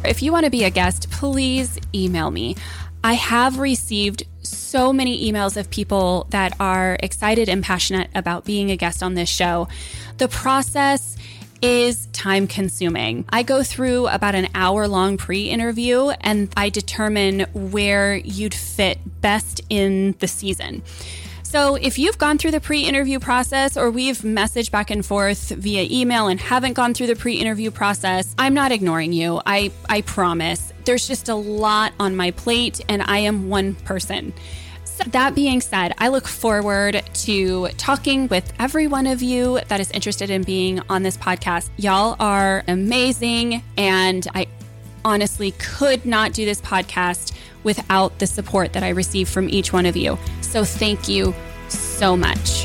If you want to be a guest, please email me. I have received so many emails of people that are excited and passionate about being a guest on this show. The process is time consuming. I go through about an hour-long pre-interview and I determine where you'd fit best in the season. So if you've gone through the pre-interview process or we've messaged back and forth via email and haven't gone through the pre-interview process, I'm not ignoring you. I promise. There's just a lot on my plate and I am one person. So that being said, I look forward to talking with every one of you that is interested in being on this podcast. Y'all are amazing and I honestly could not do this podcast without the support that I receive from each one of you. So thank you so much.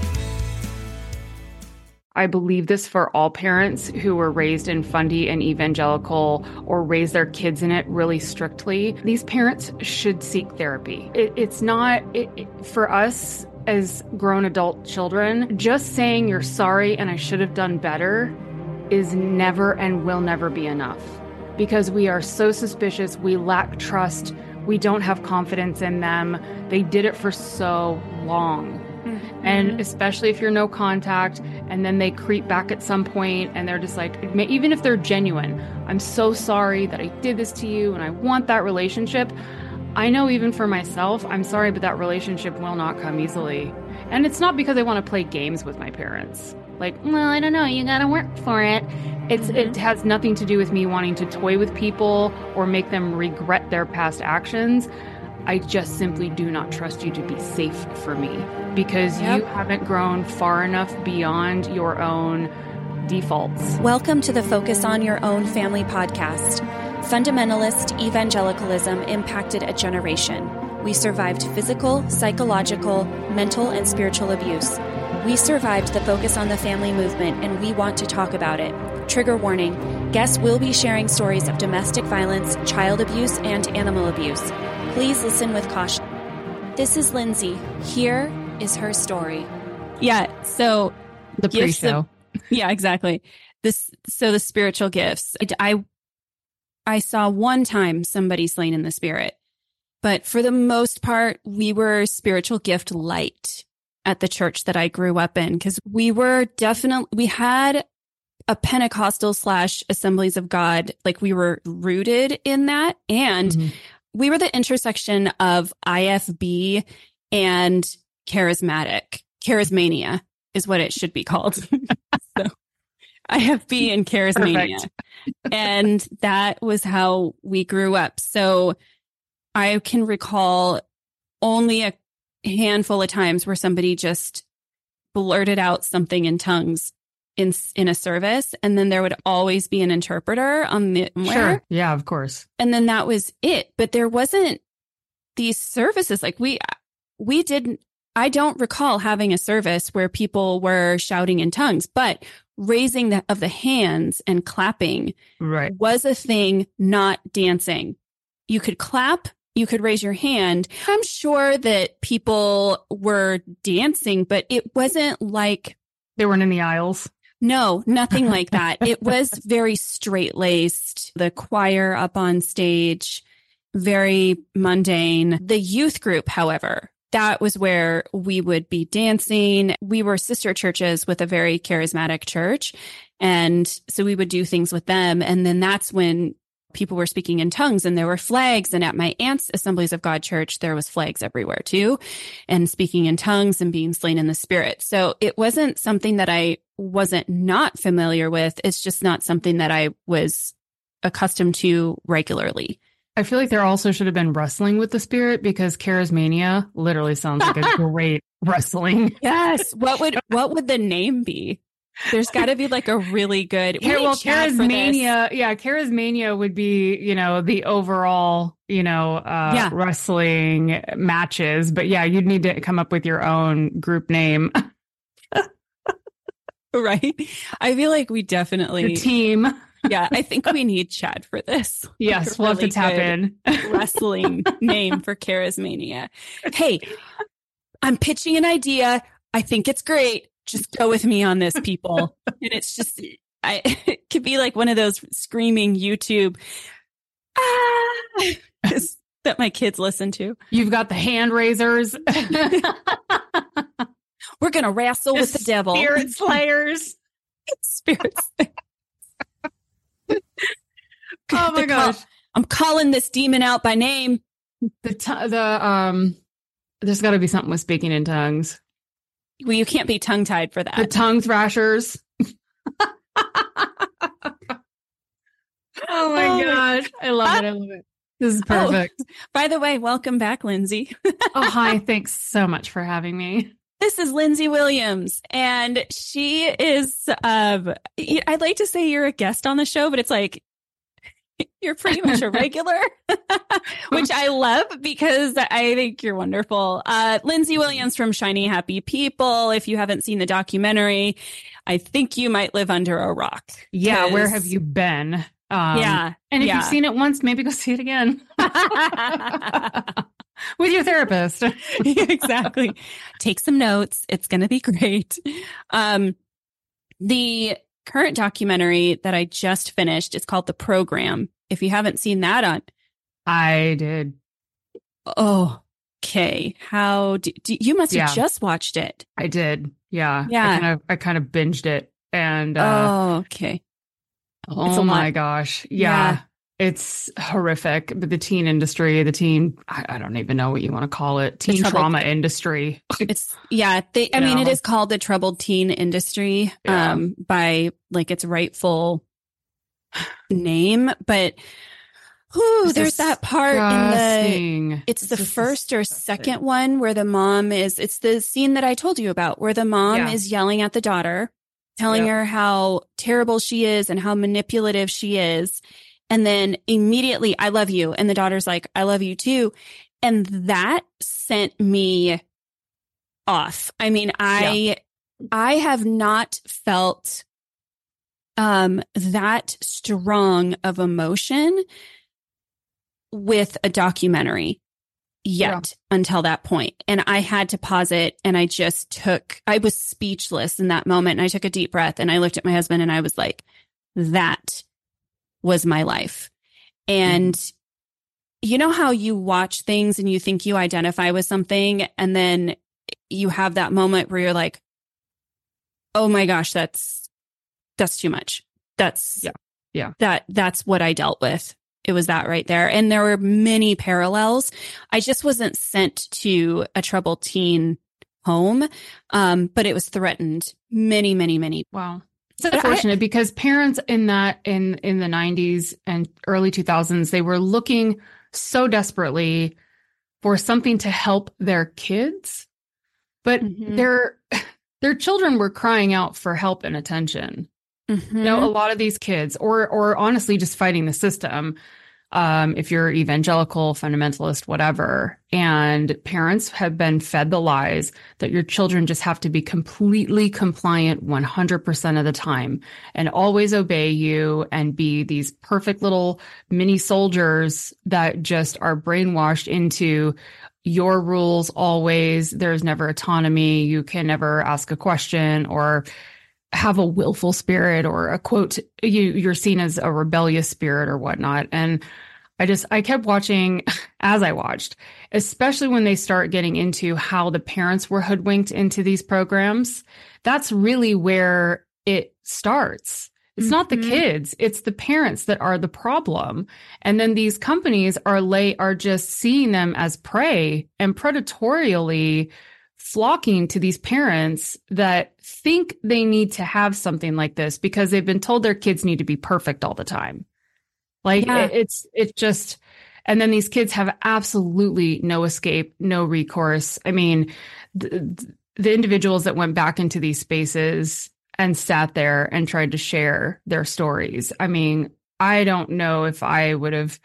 I believe this for all parents who were raised in fundy and evangelical or raise their kids in it really strictly. These parents should seek therapy. It's not for us as grown adult children, just saying you're sorry and I should have done better is never and will never be enough. Because we are so suspicious, we lack trust, we don't have confidence in them. They did it for so long. Mm-hmm. And especially if you're no contact and then they creep back at some point and they're just like, even if they're genuine, I'm so sorry that I did this to you and I want that relationship. I know even for myself, I'm sorry, but that relationship will not come easily. And it's not because I want to play games with my parents. Like, well, I don't know, you gotta work for it. It has nothing to do with me wanting to toy with people or make them regret their past actions. I just simply do not trust you to be safe for me because you haven't grown far enough beyond your own defaults. Welcome to the Focus on Your Own Family podcast. Fundamentalist evangelicalism impacted a generation. We survived physical, psychological, mental, and spiritual abuse. We survived the Focus on the Family movement, and we want to talk about it. Trigger warning, guests will be sharing stories of domestic violence, child abuse, and animal abuse. Please listen with caution. This is Lindsay. Here is her story. Yeah, so the pre-show. Yeah, exactly. The spiritual gifts. I saw one time somebody slain in the spirit, but for the most part, we were spiritual gift light at the church that I grew up in because we had a Pentecostal / Assemblies of God, like we were rooted in that. And we were the intersection of IFB and charismania is what it should be called. So IFB and charismania. Perfect. And that was how we grew up. So I can recall only a handful of times where somebody just blurted out something in tongues in a service, and then there would always be an interpreter on the Sure. Yeah, of course. And then that was it. But there wasn't these services like I don't recall having a service where people were shouting in tongues, but raising of the hands and clapping was a thing, not dancing. You could clap, you could raise your hand. I'm sure that people were dancing, but it wasn't like they weren't in the aisles. No, nothing like that. It was very straight-laced. The choir up on stage, very mundane. The youth group, however, that was where we would be dancing. We were sister churches with a very charismatic church. And so we would do things with them. And then that's when people were speaking in tongues and there were flags. And at my aunt's Assemblies of God church, there was flags everywhere too, and speaking in tongues and being slain in the spirit. So it wasn't something that I wasn't not familiar with. It's just not something that I was accustomed to regularly. I feel like there also should have been wrestling with the spirit because charismania literally sounds like a great wrestling. Yes. What would the name be? There's got to be like a really good. Charismania. Yeah, charismania would be, the overall, wrestling matches. But yeah, you'd need to come up with your own group name. Right. I feel like we definitely the team. Yeah, I think we need Chad for this. Yes, we'll have to tap in. Wrestling name for charismania. Hey, I'm pitching an idea. I think it's great. Just go with me on this, people. And it's just, it could be like one of those screaming YouTube that my kids listen to. You've got the hand raisers. We're going to wrestle with the devil. Spirit slayers. Spirit slayers. Oh my gosh. I'm calling this demon out by name. There's got to be something with speaking in tongues. Well, you can't be tongue-tied for that. The tongue thrashers. Oh my gosh. I love it. This is perfect. Oh, by the way, welcome back, Lindsay. Oh, hi. Thanks so much for having me. This is Lindsay Williams, and she is, I'd like to say you're a guest on the show, but it's like, you're pretty much a regular, which I love because I think you're wonderful. Lindsay Williams from Shiny Happy People. If you haven't seen the documentary, I think you might live under a rock. Yeah. Where have you been? Yeah. And if you've seen it once, maybe go see it again. With your therapist. Exactly. Take some notes. It's going to be great. The current documentary that I just finished, it's called The Program. If you haven't seen that I did. Oh, okay. How do you must have just watched it. I did. Yeah. Yeah. I kind of binged it and, okay. Oh my gosh. Yeah. It's horrific. But the teen industry, I don't even know what you want to call it. Teen trauma industry. It's I mean, it is called the troubled teen industry, by like its rightful name, but there's that part it's the first or second one where the mom it's the scene that I told you about where the mom is yelling at the daughter, telling her how terrible she is and how manipulative she is. And then immediately, I love you. And the daughter's like, I love you too. And that sent me off. I mean, I have not felt that strong of emotion with a documentary yet until that point. And I had to pause it. And I was speechless in that moment. And I took a deep breath and I looked at my husband and I was like, that was my life. And you know how you watch things and you think you identify with something and then you have that moment where you're like, oh my gosh, that's too much. That's what I dealt with. It was that right there. And there were many parallels. I just wasn't sent to a troubled teen home. But it was threatened many, many, many. Wow. It's unfortunate because parents in the 90s and early 2000s, they were looking so desperately for something to help their kids, but their children were crying out for help and attention. Mm-hmm. You know, a lot of these kids, or honestly, just fighting the system. If you're evangelical, fundamentalist, whatever, and parents have been fed the lies that your children just have to be completely compliant 100% of the time and always obey you and be these perfect little mini soldiers that just are brainwashed into your rules always. There's never autonomy. You can never ask a question or have a willful spirit or a quote, you're seen as a rebellious spirit or whatnot. And I kept watching as I watched, especially when they start getting into how the parents were hoodwinked into these programs. That's really where it starts. It's not the kids, it's the parents that are the problem. And then these companies are just seeing them as prey and predatorially flocking to these parents that think they need to have something like this because they've been told their kids need to be perfect all the time. Like it's just, and then these kids have absolutely no escape, no recourse. I mean, the individuals that went back into these spaces and sat there and tried to share their stories. I mean, I don't know if I would have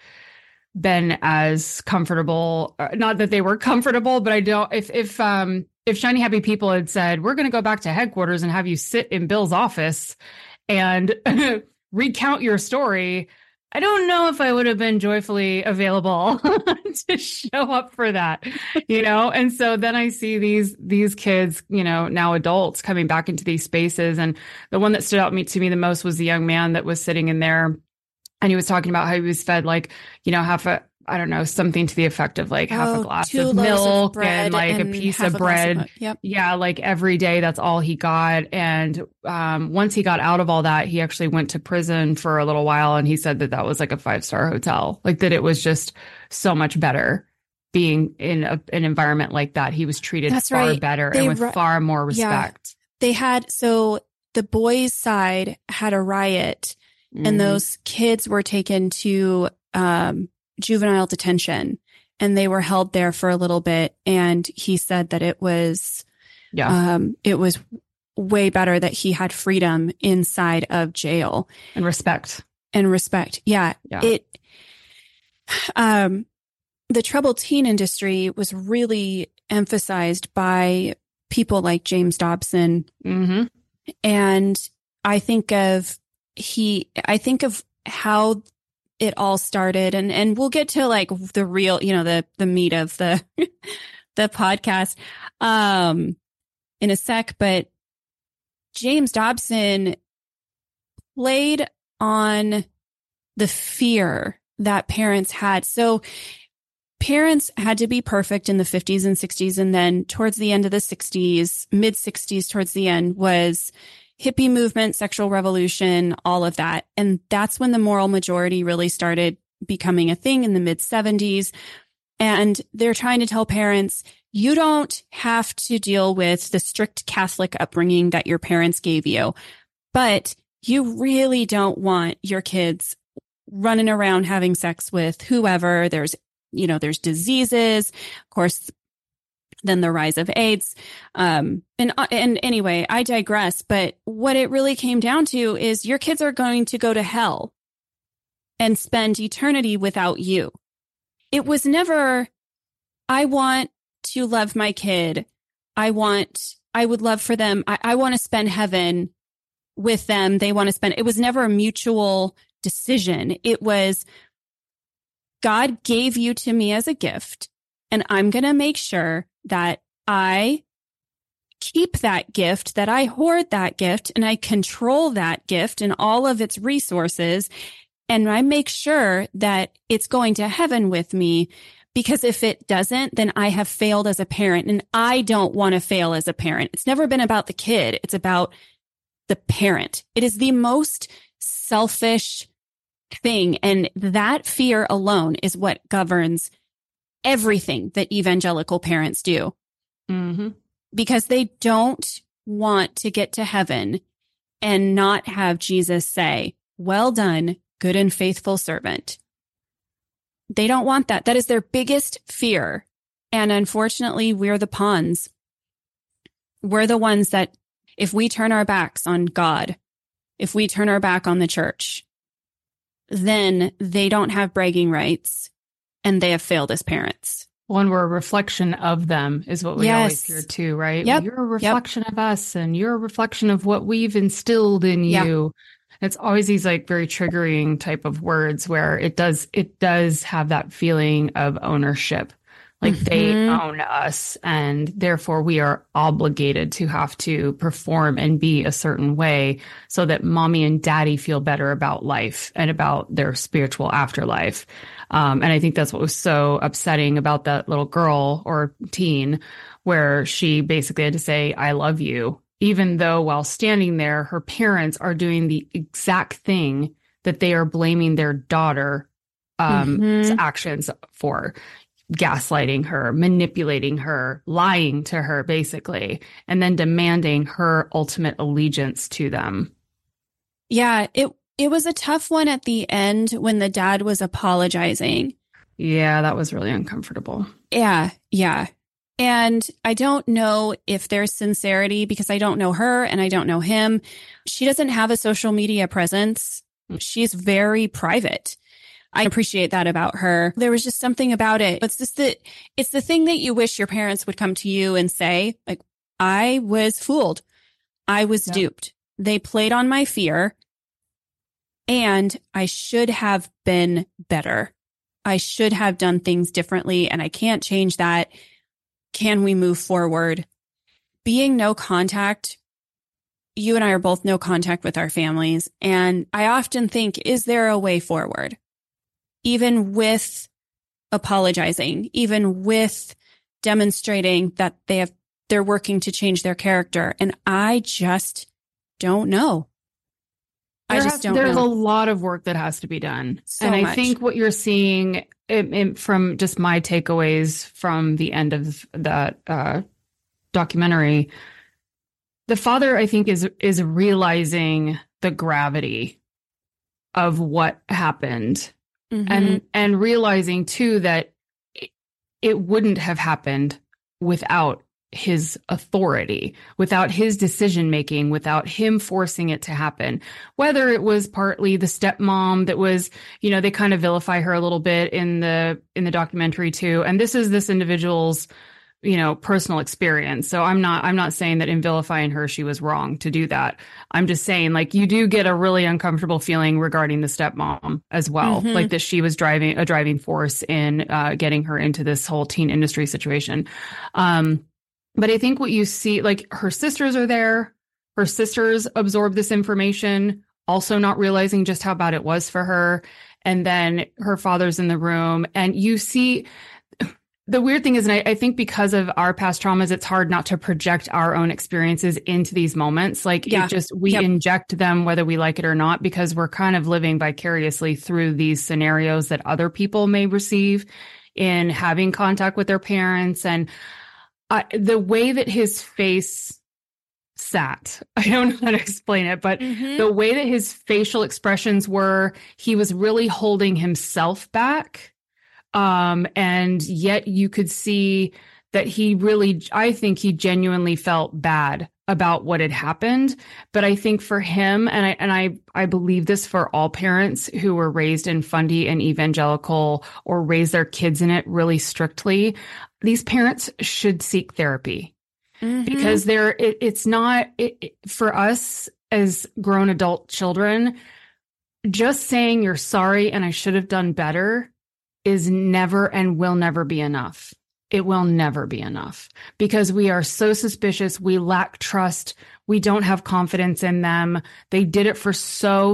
been as comfortable, not that they were comfortable, but I don't, if Shiny Happy People had said, we're going to go back to headquarters and have you sit in Bill's office and recount your story, I don't know if I would have been joyfully available to show up for that, you know? And so then I see these kids, you know, now adults coming back into these spaces. And the one that stood out to me the most was the young man that was sitting in there And he was talking about how he was fed like, half a, I don't know, something to the effect of like half a glass of milk and like a piece of bread. Yep. Yeah. Like every day, that's all he got. And once he got out of all that, he actually went to prison for a little while. And he said that was like a 5-star hotel, like that it was just so much better being in an environment like that. He was treated far better and with far more respect. They had, so the boys' side had a riot and those kids were taken to juvenile detention and they were held there for a little bit. And he said that it was way better that he had freedom inside of jail and respect. Yeah. The troubled teen industry was really emphasized by people like James Dobson. Mm-hmm. And I think of how it all started, and we'll get to like the real, the meat of the the podcast in a sec, but James Dobson played on the fear that parents had. So parents had to be perfect in the 50s and 60s. And then towards the end of the 60s, mid 60s, towards the end was hippie movement, sexual revolution, all of that. And that's when the moral majority really started becoming a thing in the mid 70s. And they're trying to tell parents, you don't have to deal with the strict Catholic upbringing that your parents gave you, but you really don't want your kids running around having sex with whoever. There's diseases, of course, then the rise of AIDS. And anyway, I digress. But what it really came down to is your kids are going to go to hell and spend eternity without you. It was never, I want to love my kid. I would love for them. I want to spend heaven with them. They want to spend, it was never a mutual decision. It was, God gave you to me as a gift, and I'm going to make sure that I keep that gift, that I hoard that gift, and I control that gift and all of its resources. And I make sure that it's going to heaven with me, because if it doesn't, then I have failed as a parent, and I don't want to fail as a parent. It's never been about the kid. It's about the parent. It is the most selfish thing. And that fear alone is what governs everything that evangelical parents do. Mm-hmm. Because they don't want to get to heaven and not have Jesus say, well done, good and faithful servant. They don't want that. That is their biggest fear. And unfortunately, we're the pawns. We're the ones that, if we turn our backs on God, if we turn our back on the church, then they don't have bragging rights and they have failed as parents. Well, we're a reflection of them is what we always hear too, right? Yep. Well, you're a reflection of us, and you're a reflection of what we've instilled in you. It's always these like very triggering type of words where it does have that feeling of ownership. Like they own us, and therefore we are obligated to have to perform and be a certain way so that mommy and daddy feel better about life and about their spiritual afterlife. And I think that's what was so upsetting about that little girl or teen, where she basically had to say, I love you, even though while standing there, her parents are doing the exact thing that they are blaming their daughter actions for. Gaslighting her, manipulating her, lying to her, basically, and then demanding her ultimate allegiance to them. Yeah, it was a tough one at the end when the dad was apologizing. Yeah, that was really uncomfortable. Yeah. And I don't know if there's sincerity, because I don't know her and I don't know him. She doesn't have a social media presence. She's very private. I appreciate that about her. There was just something about it. It's the thing that you wish your parents would come to you and say, like, I was fooled. I was duped. They played on my fear, and I should have been better. I should have done things differently, and I can't change that. Can we move forward? Being no contact, you and I are both no contact with our families. And I often think, is there a way forward? Even with apologizing, even with demonstrating that they're working to change their character. And I just don't know. There's a lot of work that has to be done. So much. I think what you're seeing from just my takeaways from the end of that documentary, the father, I think, is realizing the gravity of what happened, and realizing too that it wouldn't have happened without his authority, without his decision making, without him forcing it to happen. Whether it was partly the stepmom that was, they kind of vilify her a little bit in the documentary too. And this is this individual's, personal experience. So I'm not saying that in vilifying her, she was wrong to do that. I'm just saying, like, you do get a really uncomfortable feeling regarding the stepmom as well. Like that she was a driving force in getting her into this whole teen industry situation. But I think what you see, like, her sisters are there. Her sisters absorb this information, also not realizing just how bad it was for her. And then her father's in the room. And you see, the weird thing is, and I think because of our past traumas, it's hard not to project our own experiences into these moments. Like, we inject them whether we like it or not, because we're kind of living vicariously through these scenarios that other people may receive in having contact with their parents. And the way that his face sat, I don't know how to explain it, but the way that his facial expressions were, he was really holding himself back. And yet you could see that I think he genuinely felt bad about what had happened. But I think for him, and I believe this for all parents who were raised in fundy and evangelical or raise their kids in it really strictly, these parents should seek therapy, because it's not for us as grown adult children, just saying you're sorry and I should have done better is never and will never be enough. It will never be enough, because we are so suspicious. We lack trust. We don't have confidence in them. They did it for so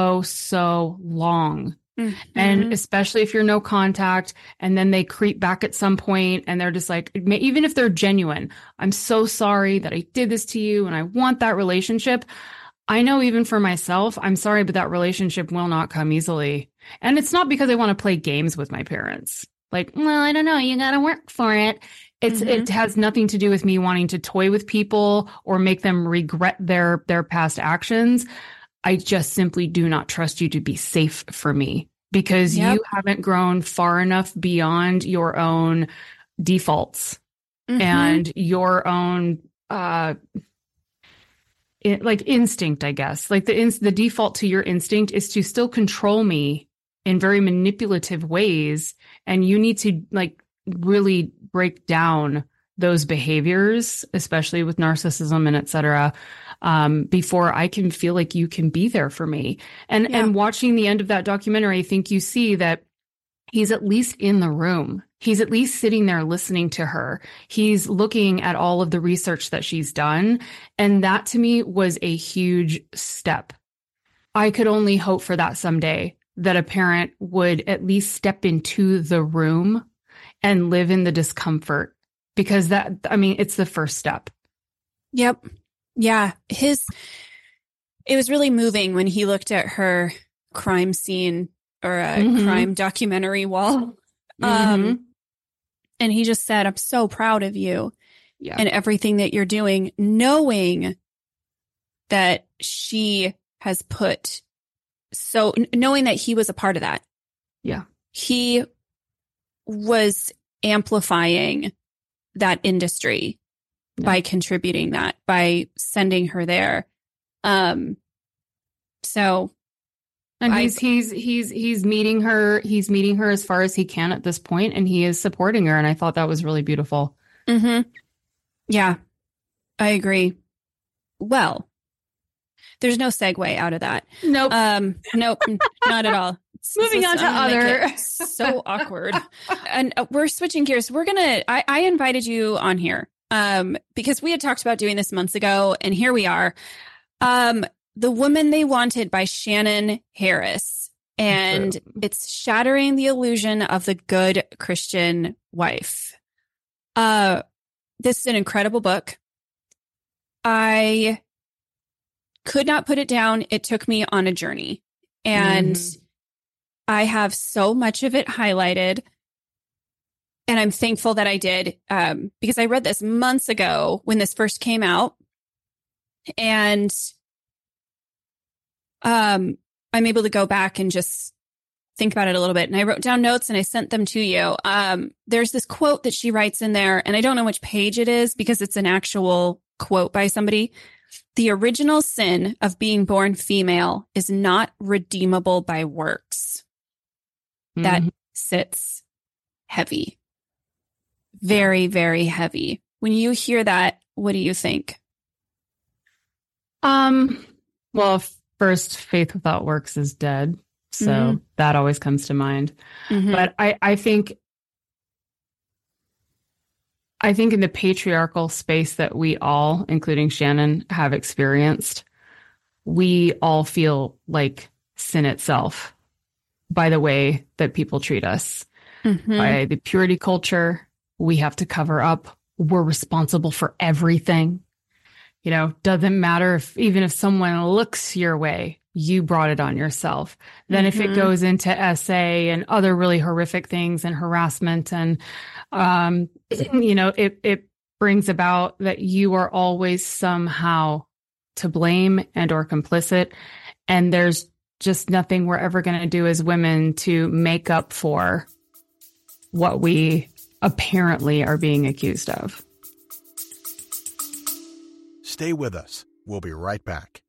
long. And especially if you're no contact, and then they creep back at some point and they're just like, even if they're genuine, I'm so sorry that I did this to you and I want that relationship. I know even for myself, I'm sorry, but that relationship will not come easily. And it's not because I want to play games with my parents. Like, well, I don't know, you got to work for it. It has nothing to do with me wanting to toy with people or make them regret their past actions. I just simply do not trust you to be safe for me, because you haven't grown far enough beyond your own defaults and your own instinct, I guess. Like the default to your instinct is to still control me in very manipulative ways. And you need to really break down those behaviors, especially with narcissism and et cetera, before I can feel like you can be there for me. And watching the end of that documentary, I think you see that he's at least in the room. He's at least sitting there listening to her. He's looking at all of the research that she's done. And that to me was a huge step. I could only hope for that someday, that a parent would at least step into the room and live in the discomfort, because it's the first step. Yep. Yeah. It was really moving when he looked at her crime scene or a crime documentary wall. And he just said, I'm so proud of you and everything that you're doing, knowing that she has knowing that he was a part of that. Yeah. He was amplifying that industry by contributing that, by sending her there. So. And he's meeting her. He's meeting her as far as he can at this point, and he is supporting her. And I thought that was really beautiful. Yeah, I agree. Well, there's no segue out of that. Nope. Nope, not at all. Moving on to other. So awkward. And we're switching gears. I invited you on here because we had talked about doing this months ago, and here we are. The Woman They Wanted by Shannon Harris. And it's shattering the illusion of the good Christian wife. This is an incredible book. I could not put it down. It took me on a journey. And I have so much of it highlighted. And I'm thankful that I did, because I read this months ago when this first came out. And I'm able to go back and just think about it a little bit. And I wrote down notes and I sent them to you. There's this quote that she writes in there, and I don't know which page it is because it's an actual quote by somebody. The original sin of being born female is not redeemable by works. That sits heavy. Very, very heavy. When you hear that, what do you think? Well, first, faith without works is dead. So that always comes to mind. But I think in the patriarchal space that we all, including Shannon, have experienced, we all feel like sin itself by the way that people treat us. By the purity culture, we have to cover up. We're responsible for everything. You know, doesn't matter even if someone looks your way, you brought it on yourself. Then if it goes into SA and other really horrific things and harassment and, it brings about that you are always somehow to blame and or complicit. And there's just nothing we're ever going to do as women to make up for what we apparently are being accused of. Stay with us. We'll be right back.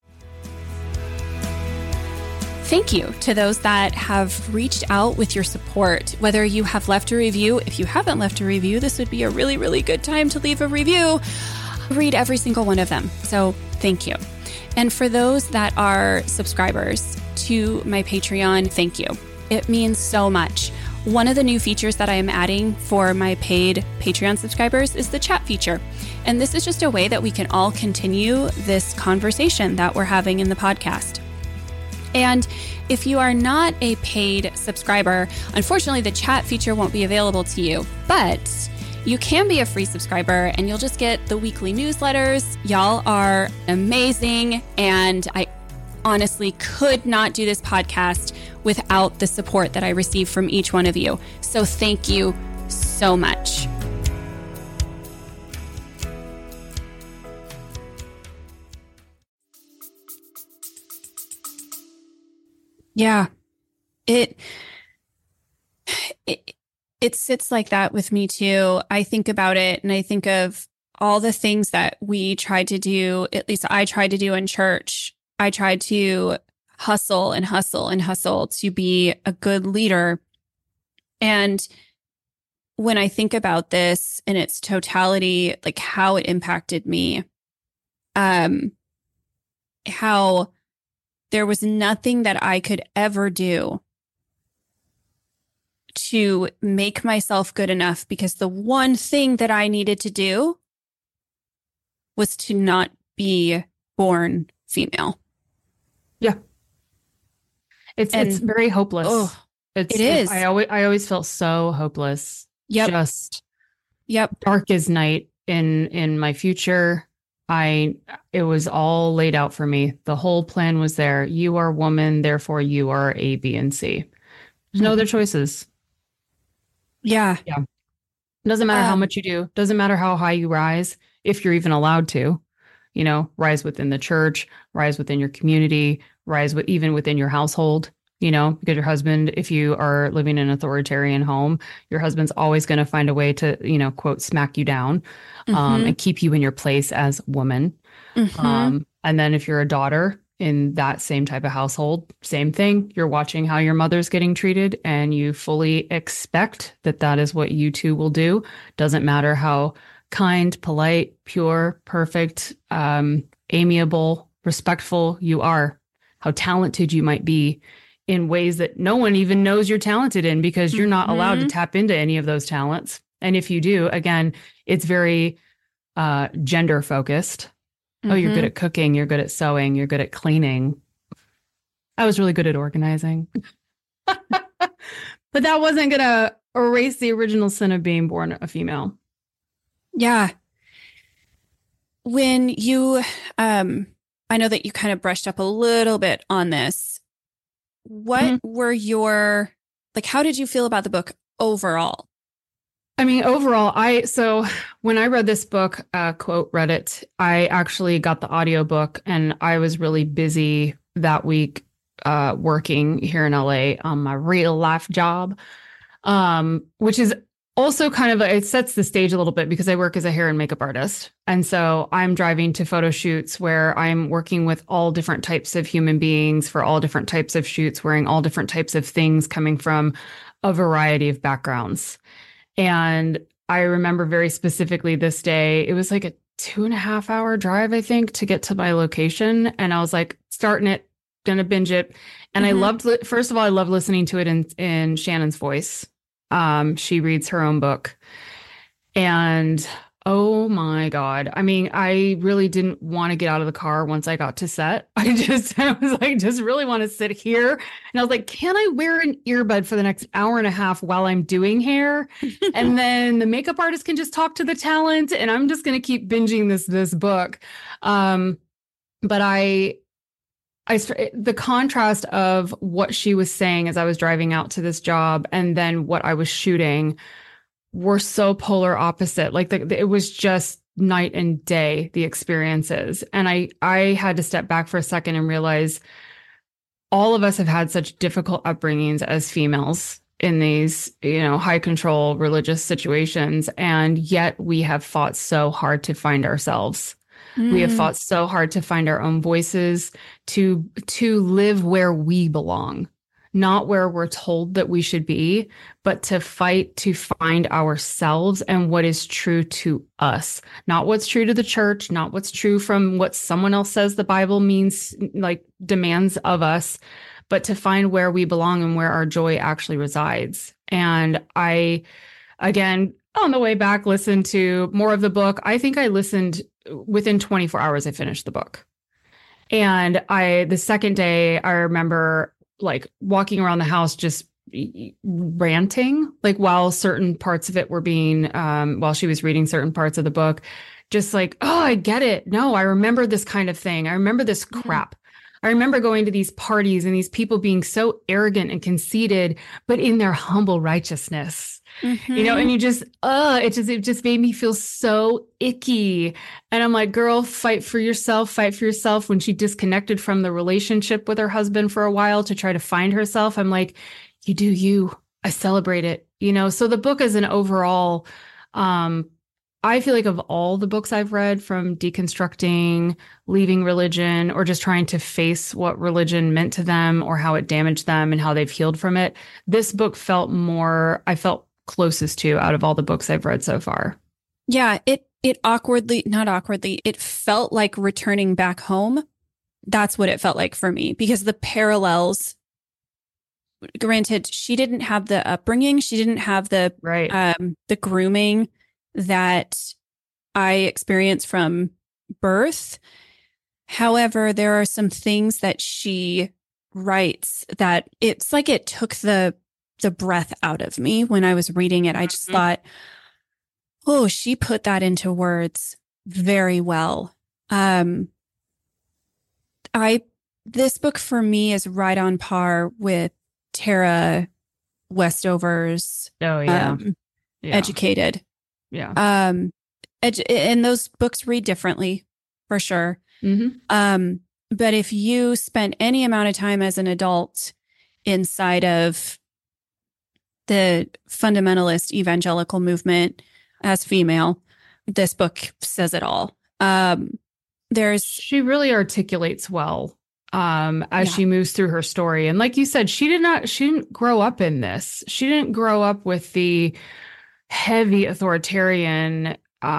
Thank you to those that have reached out with your support. Whether you have left a review, if you haven't left a review, this would be a really, really good time to leave a review. I read every single one of them. So thank you. And for those that are subscribers to my Patreon, thank you. It means so much. One of the new features that I am adding for my paid Patreon subscribers is the chat feature. And this is just a way that we can all continue this conversation that we're having in the podcast. And if you are not a paid subscriber, unfortunately, the chat feature won't be available to you, but you can be a free subscriber and you'll just get the weekly newsletters. Y'all are amazing. And I honestly could not do this podcast without the support that I receive from each one of you. So thank you so much. Yeah, it sits like that with me too. I think about it and I think of all the things that we tried to do, at least I tried to do in church. I tried to hustle and hustle and hustle to be a good leader. And when I think about this in its totality, like how it impacted me, how there was nothing that I could ever do to make myself good enough, because the one thing that I needed to do was to not be born female. Yeah. It's very hopeless. Oh, it is. I always felt so hopeless. Yep. Just dark as night in my future. It was all laid out for me. The whole plan was there. You are a woman, therefore you are A, B, and C. There's no other choices. Yeah. Yeah. It doesn't matter how much you do. Doesn't matter how high you rise, if you're even allowed to, rise within the church, rise within your community, rise even within your household, because your husband, if you are living in an authoritarian home, your husband's always going to find a way to, quote, smack you down, and keep you in your place as woman. And then if you're a daughter in that same type of household, same thing. You're watching how your mother's getting treated and you fully expect that is what you too will do. Doesn't matter how kind, polite, pure, perfect, amiable, respectful you are, how talented you might be in ways that no one even knows you're talented in, because you're not allowed to tap into any of those talents. And if you do, again, it's very gender focused. Oh, you're good at cooking. You're good at sewing. You're good at cleaning. I was really good at organizing. But that wasn't going to erase the original sin of being born a female. Yeah. When you, I know that you kind of brushed up a little bit on this. What were your, like, how did you feel about the book overall? I mean, overall, so when I read this book, quote, read it, I actually got the audiobook and I was really busy that week working here in LA on my real life job, which is also kind of, it sets the stage a little bit because I work as a hair and makeup artist. And so I'm driving to photo shoots where I'm working with all different types of human beings for all different types of shoots, wearing all different types of things coming from a variety of backgrounds. And I remember very specifically this day, it was like a 2.5 hour drive, I think, to get to my location. And I was like, starting it, gonna binge it. And I loved, first of all, I love listening to it in Shannon's voice. She reads her own book. And oh my God. I mean, I really didn't want to get out of the car once I got to set. I was like, just really want to sit here. And I was like, can I wear an earbud for the next hour and a half while I'm doing hair? And then the makeup artist can just talk to the talent and I'm just going to keep binging this book. But the contrast of what she was saying as I was driving out to this job and then what I was shooting were so polar opposite. Like it was just night and day, the experiences. And I had to step back for a second and realize all of us have had such difficult upbringings as females in these, high control religious situations. And yet we have fought so hard to find ourselves. We have fought so hard to find our own voices, to live where we belong, not where we're told that we should be, but to fight to find ourselves and what is true to us, not what's true to the church, not what's true from what someone else says the Bible means, like demands of us, but to find where we belong and where our joy actually resides. And I, again, on the way back, listened to more of the book. I think I listened within 24 hours, I finished the book. And the second day, I remember like walking around the house, just ranting, like while certain parts of it were being, while she was reading certain parts of the book, just like, oh, I get it. No, I remember this kind of thing. I remember this crap. I remember going to these parties and these people being so arrogant and conceited, but in their humble righteousness. And you just, it just made me feel so icky. And I'm like, girl, fight for yourself. When she disconnected from the relationship with her husband for a while to try to find herself, I'm like, you do you. I celebrate it. So the book is an overall, I feel like of all the books I've read, from deconstructing, leaving religion, or just trying to face what religion meant to them or how it damaged them and how they've healed from it, this book I felt closest to out of all the books I've read so far. Yeah, it not awkwardly, it felt like returning back home. That's what it felt like for me, because the parallels, granted, she didn't have the upbringing, she didn't have the grooming that I experienced from birth. However, there are some things that she writes that it's like it took the breath out of me when I was reading it. I just thought, oh, she put that into words very well. This book for me is right on par with Tara Westover's Educated. Yeah. And those books read differently, for sure. But if you spend any amount of time as an adult inside of the fundamentalist evangelical movement as female, this book says it all. She really articulates well as she moves through her story. And like you said, she didn't grow up in this. She didn't grow up with the heavy authoritarian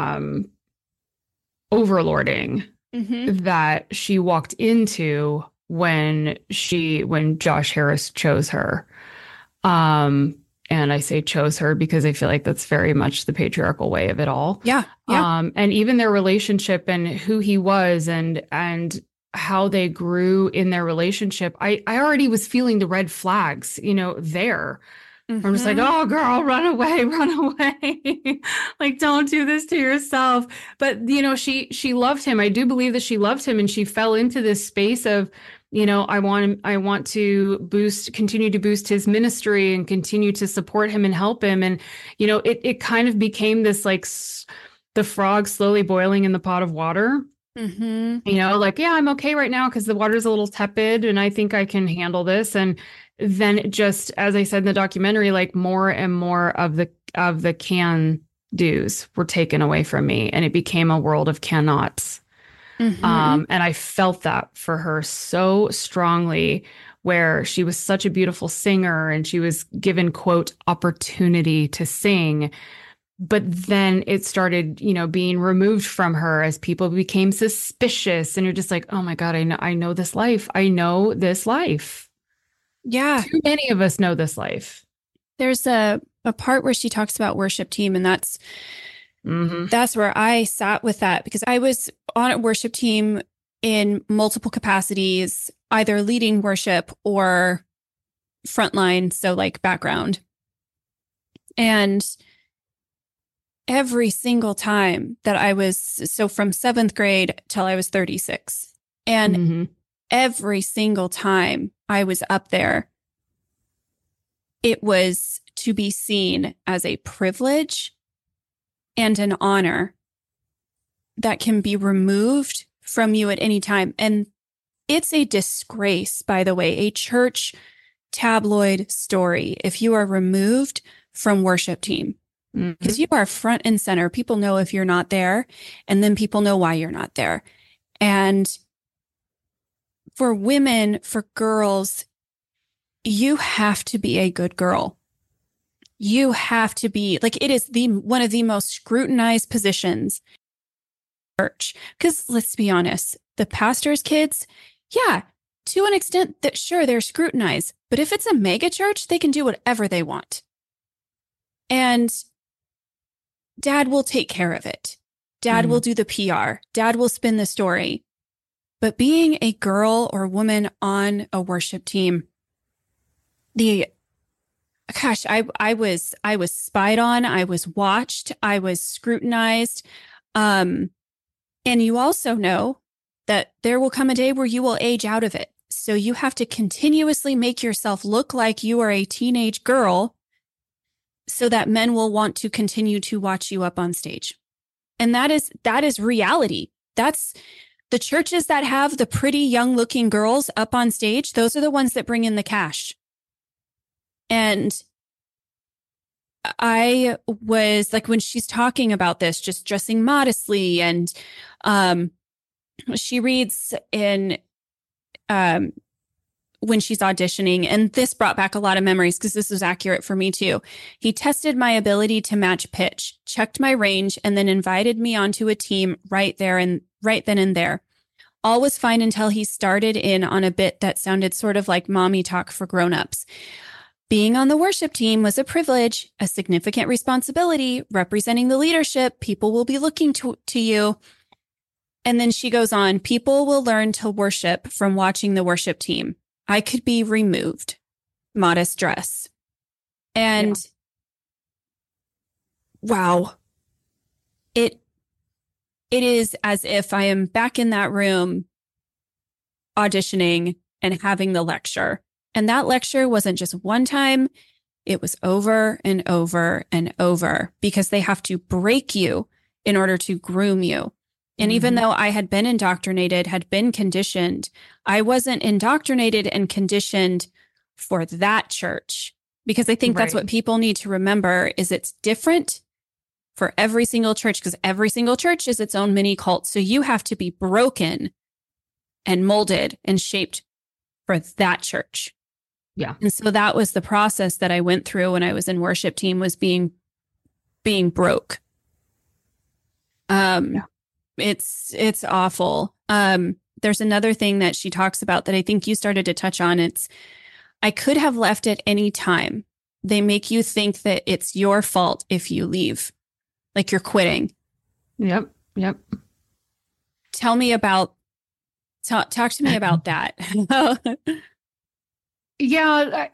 overlording that she walked into when Josh Harris chose her. And I say chose her because I feel like that's very much the patriarchal way of it all. Yeah. Yeah. And even their relationship and who he was and how they grew in their relationship. I already was feeling the red flags, there. Mm-hmm. I'm just like, oh, girl, run away, run away. Like, don't do this to yourself. But, she loved him. I do believe that she loved him, and she fell into this space of, I want to continue to boost his ministry and continue to support him and help him. And, it kind of became this like the frog slowly boiling in the pot of water. Mm-hmm. Like, yeah, I'm okay right now because the water's a little tepid and I think I can handle this. And then just, as I said in the documentary, like more and more of the can do's were taken away from me, and it became a world of cannots. Mm-hmm. And I felt that for her so strongly, where she was such a beautiful singer and she was given, quote, opportunity to sing. But then it started, being removed from her as people became suspicious. And you're just like, oh my God, I know this life. I know this life. Yeah. Too many of us know this life. There's a part where she talks about worship team, and that's where I sat with that, because I was on a worship team in multiple capacities, either leading worship or frontline, so like background. And every single time that I was, so from 7th grade till I was 36, and every single time I was up there, it was to be seen as a privilege and an honor that can be removed from you at any time. And it's a disgrace, by the way, a church tabloid story if you are removed from worship team, because you are front and center. People know if you're not there, and then people know why you're not there. And for women, for girls, you have to be a good girl. You have to be like, it is one of the most scrutinized positions in church. Because let's be honest, the pastor's kids, yeah, to an extent that sure, they're scrutinized, but if it's a mega church, they can do whatever they want. And dad will take care of it. Dad will do the PR. Dad will spin the story. But being a girl or woman on a worship team, I was spied on. I was watched. I was scrutinized. And you also know that there will come a day where you will age out of it. So you have to continuously make yourself look like you are a teenage girl so that men will want to continue to watch you up on stage. And that is reality. That's the churches that have the pretty young looking girls up on stage. Those are the ones that bring in the cash. And I was like, when she's talking about this, just dressing modestly, and she reads in when she's auditioning, and this brought back a lot of memories because this was accurate for me too. He tested my ability to match pitch, checked my range, and then invited me onto a team right then and there. All was fine until he started in on a bit that sounded sort of like mommy talk for grown-ups. Being on the worship team was a privilege, a significant responsibility, representing the leadership. People will be looking to you. And then she goes on, people will learn to worship from watching the worship team. I could be removed. Modest dress. And wow, it is as if I am back in that room auditioning and having the lecture. And that lecture wasn't just one time. It was over and over and over, because they have to break you in order to groom you. And even though I had been indoctrinated, had been conditioned, I wasn't indoctrinated and conditioned for that church, because I think that's what people need to remember is it's different for every single church, because every single church is its own mini cult. So you have to be broken and molded and shaped for that church. Yeah. And so that was the process that I went through when I was in worship team, was being broke. It's awful. There's another thing that she talks about that I think you started to touch on. I could have left at any time, they make you think that it's your fault if you leave, like you're quitting. Yep. Tell me about, talk to me about that. Yeah.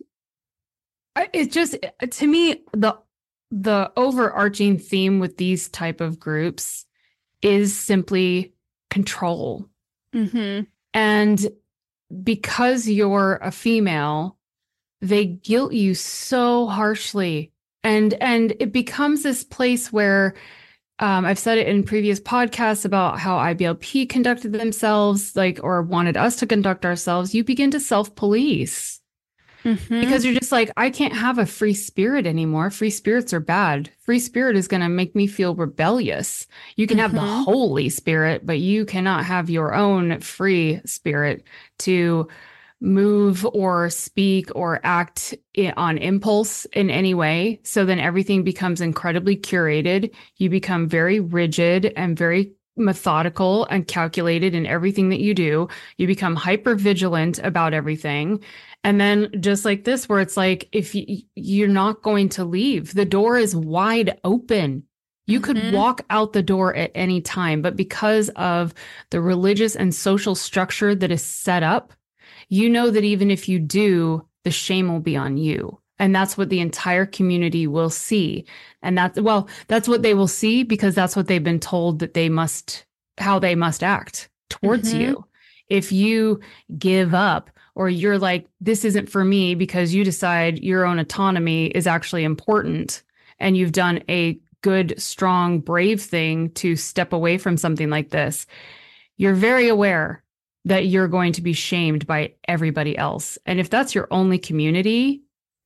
It just, to me, the overarching theme with these type of groups is simply control. Mm-hmm. And because you're a female, they guilt you so harshly. And it becomes this place where I've said it in previous podcasts about how IBLP conducted themselves, like, or wanted us to conduct ourselves. You begin to self-police. Mm-hmm. Because you're just like, I can't have a free spirit anymore. Free spirits are bad. Free spirit is going to make me feel rebellious. You can have the Holy Spirit, but you cannot have your own free spirit to move or speak or act on impulse in any way. So then everything becomes incredibly curated. You become very rigid and very methodical and calculated in everything that you do. You become hyper vigilant about everything. And then just like this, where it's like, if you're not going to leave, the door is wide open. You could walk out the door at any time, but because of the religious and social structure that is set up, you know that even if you do, the shame will be on you. And that's what the entire community will see. And that's what they will see, because that's what they've been told that how they must act towards you. If you give up, or you're like, this isn't for me because you decide your own autonomy is actually important, and you've done a good, strong, brave thing to step away from something like this, you're very aware that you're going to be shamed by everybody else. And if that's your only community,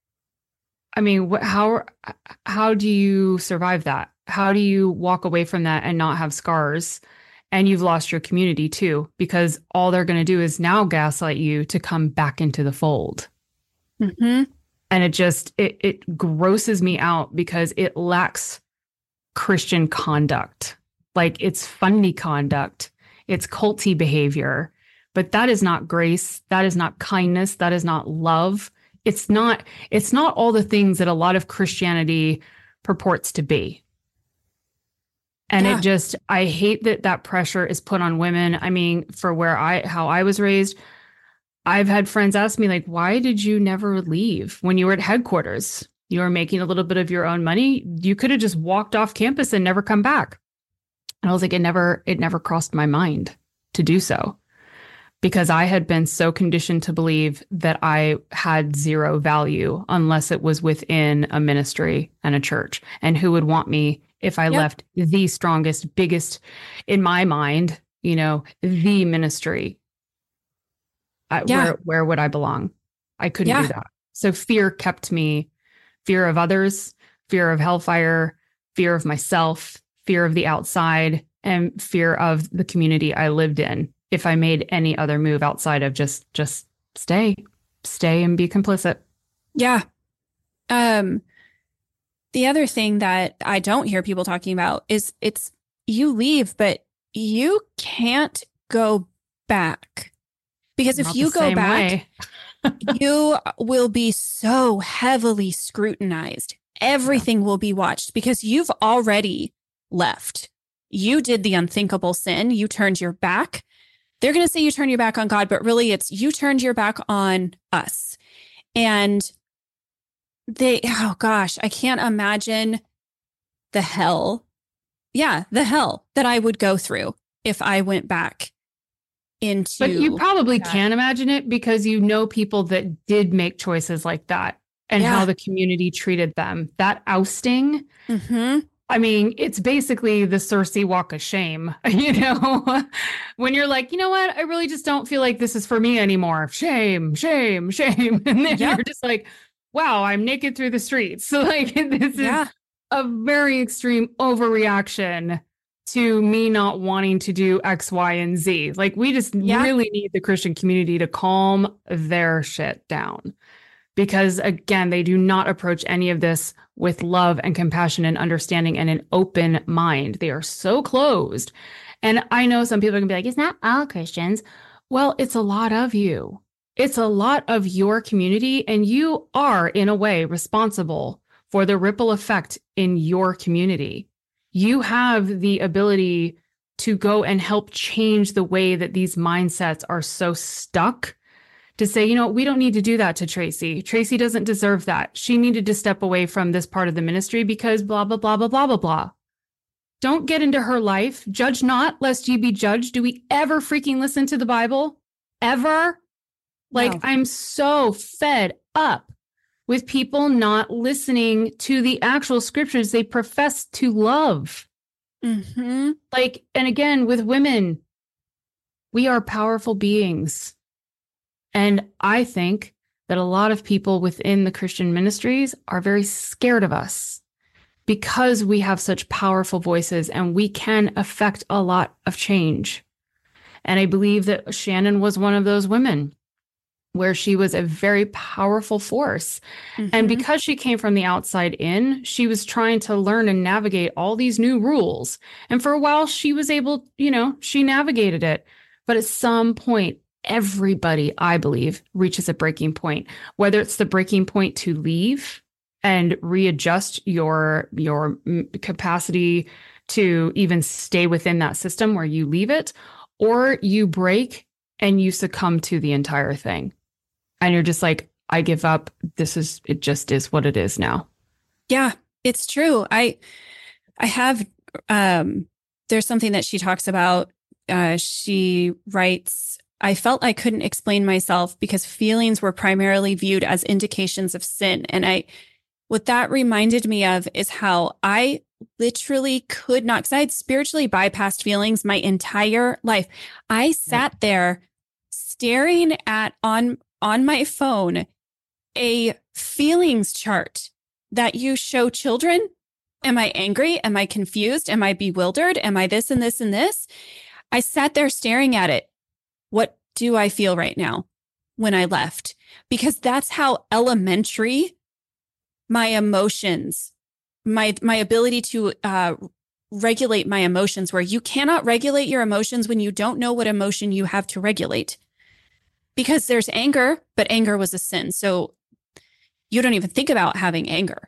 I mean, how do you survive that? How do you walk away from that and not have scars? And you've lost your community too, because all they're going to do is now gaslight you to come back into the fold. Mm-hmm. And it grosses me out because it lacks Christian conduct. Like, it's funny conduct. It's culty behavior. But that is not grace. That is not kindness. That is not love. It's not all the things that a lot of Christianity purports to be. And I hate that pressure is put on women. I mean, for how I was raised, I've had friends ask me, like, why did you never leave when you were at headquarters? You were making a little bit of your own money. You could have just walked off campus and never come back. And I was like, it never crossed my mind to do so, because I had been so conditioned to believe that I had zero value unless it was within a ministry and a church. And who would want me if I left the strongest, biggest, in my mind, the ministry? Where would I belong? I couldn't do that. So fear kept me, fear of others, fear of hellfire, fear of myself, fear of the outside, and fear of the community I lived in. If I made any other move outside of just stay and be complicit. Yeah. The other thing that I don't hear people talking about is you leave, but you can't go back, because if you go back, you will be so heavily scrutinized. Everything will be watched because you've already left. You did the unthinkable sin. You turned your back. They're going to say you turned your back on God, but really it's you turned your back on us. And oh gosh, I can't imagine the hell. Yeah, the hell that I would go through if I went back into. But you probably can imagine it, because you know people that did make choices like that, and how the community treated them. That ousting. Mm-hmm. I mean, it's basically the Cersei walk of shame, when you're like, you know what? I really just don't feel like this is for me anymore. Shame, shame, shame. And then you're just like, wow, I'm naked through the streets. So like, this is a very extreme overreaction to me not wanting to do X, Y, and Z. Like, we just really need the Christian community to calm their shit down. Because again, they do not approach any of this with love and compassion and understanding and an open mind. They are so closed. And I know some people are going to be like, it's not all Christians. Well, it's a lot of you. It's a lot of your community, and you are, in a way, responsible for the ripple effect in your community. You have the ability to go and help change the way that these mindsets are so stuck, to say, you know, we don't need to do that to Tracy. Tracy doesn't deserve that. She needed to step away from this part of the ministry because blah, blah, blah, blah, blah, blah, blah. Don't get into her life. Judge not, lest ye be judged. Do we ever freaking listen to the Bible? Ever? Like, No. I'm so fed up with people not listening to the actual scriptures they profess to love. Mm-hmm. Like, and again, with women, we are powerful beings. And I think that a lot of people within the Christian ministries are very scared of us because we have such powerful voices and we can affect a lot of change. And I believe that Shannon was one of those women where she was a very powerful force. Mm-hmm. And because she came from the outside in, she was trying to learn and navigate all these new rules. And for a while, she was able, you know, she navigated it. But at some point, everybody, I believe, reaches a breaking point, whether it's the breaking point to leave and readjust your capacity to even stay within that system where you leave it, or you break and you succumb to the entire thing. And you're just like, I give up. It just is what it is now. Yeah, it's true. I have, there's something that she talks about. She writes, I felt I couldn't explain myself because feelings were primarily viewed as indications of sin. And what that reminded me of is how I literally could not, because I had spiritually bypassed feelings my entire life. I sat there staring at on my phone a feelings chart that you show children. Am I angry? Am I confused? Am I bewildered? Am I this and this and this? I sat there staring at it. What do I feel right now when I left? Because that's how elementary my emotions, my ability to regulate my emotions, where you cannot regulate your emotions when you don't know what emotion you have to regulate. Because there's anger, but anger was a sin. So you don't even think about having anger.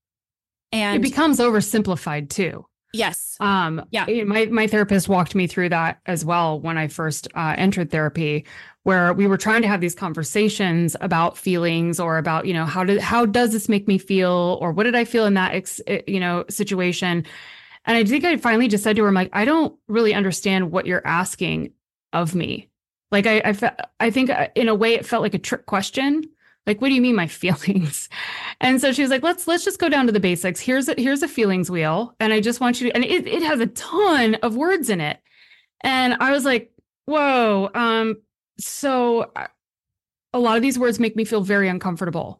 And it becomes oversimplified too. Yes. Yeah. My therapist walked me through that as well when I first entered therapy, where we were trying to have these conversations about feelings, or about, you know, how does this make me feel, or what did I feel in that situation. And I think I finally just said to her, I'm like, I don't really understand what you're asking of me. Like, I think in a way it felt like a trick question. Like, what do you mean my feelings? And so she was like, let's just go down to the basics. Here's a feelings wheel. And I just want you to, and it has a ton of words in it. And I was like, whoa. So a lot of these words make me feel very uncomfortable.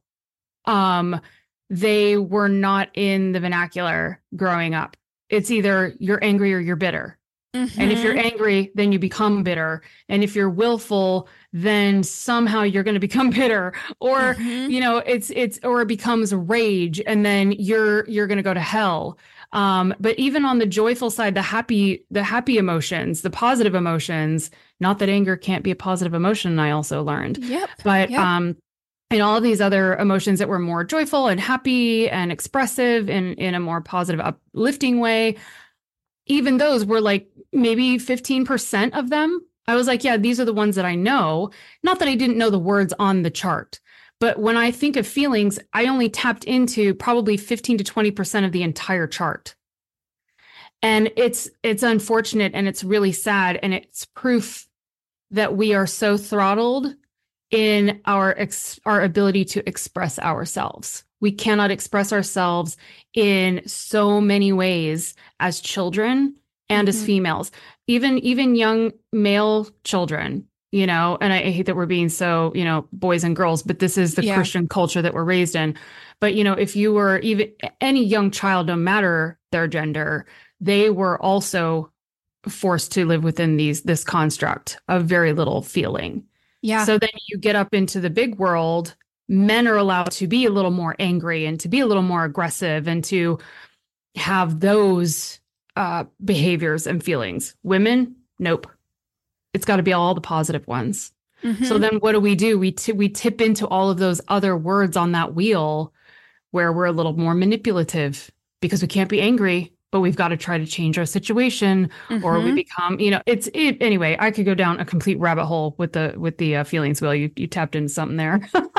They were not in the vernacular growing up. It's either you're angry or you're bitter. Mm-hmm. And if you're angry, then you become bitter. And if you're willful, then somehow you're going to become bitter, or, you know, or it becomes rage, and then you're going to go to hell. But even on the joyful side, the happy emotions, the positive emotions, not that anger can't be a positive emotion, I also learned. Yep. But, and all of these other emotions that were more joyful and happy and expressive in a more positive, uplifting way, even those were like maybe 15% of them. I was like, yeah, these are the ones that I know. Not that I didn't know the words on the chart, but when I think of feelings, I only tapped into probably 15 to 20% of the entire chart. And it's unfortunate, and it's really sad, and it's proof that we are so throttled in our ability to express ourselves. We cannot express ourselves in so many ways as children and as females, even young male children, you know, and I hate that we're being so, you know, boys and girls, but this is the Christian culture that we're raised in. But, you know, if you were even any young child, no matter their gender, they were also forced to live within this construct of very little feeling. Yeah. So then you get up into the big world, men are allowed to be a little more angry and to be a little more aggressive and to have those behaviors and feelings. Women, nope. It's got to be all the positive ones. So then what do? We tip into all of those other words on that wheel where we're a little more manipulative because we can't be angry, but we've got to try to change our situation, or we become, anyway, I could go down a complete rabbit hole with the feelings wheel. You tapped into something there.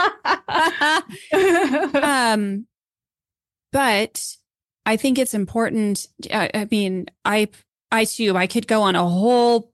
But I think it's important. I mean, I too, I could go on a whole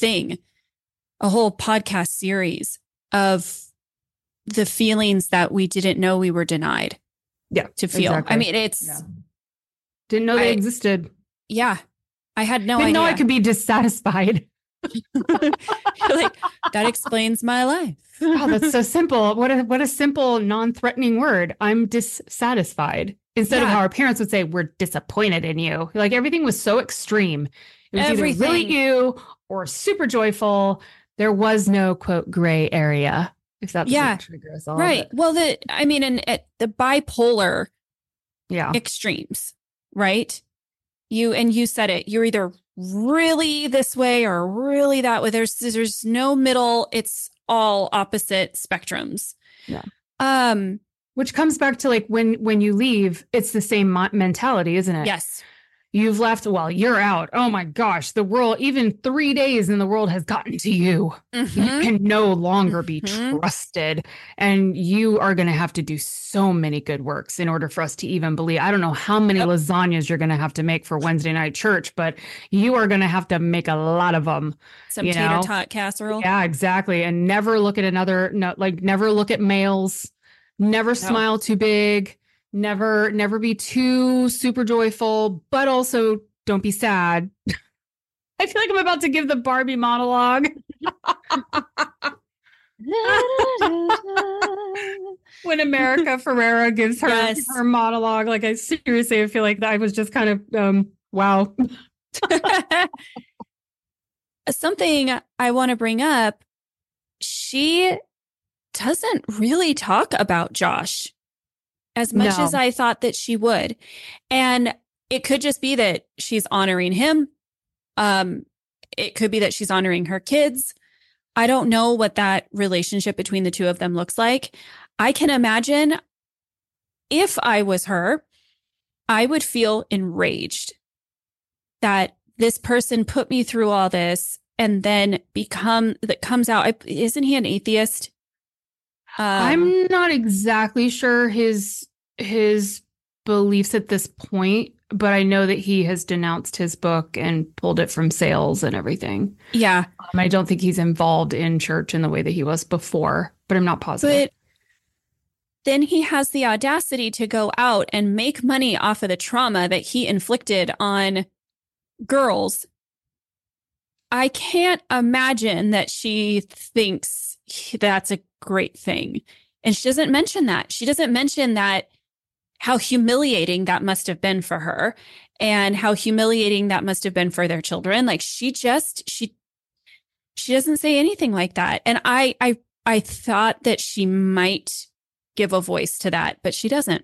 podcast series of the feelings that we didn't know we were denied to feel. Exactly. I mean, didn't know they existed. Yeah. I had no idea. Didn't know I could be dissatisfied. Like, that explains my life. Oh, that's so simple. What a simple, non-threatening word. I'm dissatisfied. Instead of how our parents would say, we're disappointed in you. Like, everything was so extreme. It was either really you or super joyful. There was no, quote, gray area. If that's what trigger us all. Right. Well, the bipolar extremes, right? You said it. You're either really this way or really that way. There's no middle. It's all opposite spectrums. Yeah. Which comes back to, like, when you leave, it's the same mentality, isn't it? Yes. You've left. Well, you're out. Oh my gosh. The world, even 3 days in the world has gotten to you. You can no longer be trusted. And you are going to have to do so many good works in order for us to even believe. I don't know how many lasagnas you're going to have to make for Wednesday night church, but you are going to have to make a lot of them. Some tater tot casserole. Yeah, exactly. And never look at never look at males. Never smile too big. Never be too super joyful, but also don't be sad. I feel like I'm about to give the Barbie monologue. When America Ferrera gives her monologue, like, I seriously, I feel like I was just kind of, wow. Something I want to bring up, she doesn't really talk about Josh as much as I thought that she would. And it could just be that she's honoring him. It could be that she's honoring her kids. I don't know what that relationship between the two of them looks like. I can imagine if I was her, I would feel enraged that this person put me through all this and then comes out. Isn't he an atheist? I'm not exactly sure his beliefs at this point, but I know that he has denounced his book and pulled it from sales and everything. Yeah. I don't think he's involved in church in the way that he was before, but I'm not positive. But then he has the audacity to go out and make money off of the trauma that he inflicted on girls. I can't imagine that she thinks that's a great thing. And she doesn't mention that. She doesn't mention that, how humiliating that must have been for her and how humiliating that must have been for their children. Like, she doesn't say anything like that. And I thought that she might give a voice to that, but she doesn't.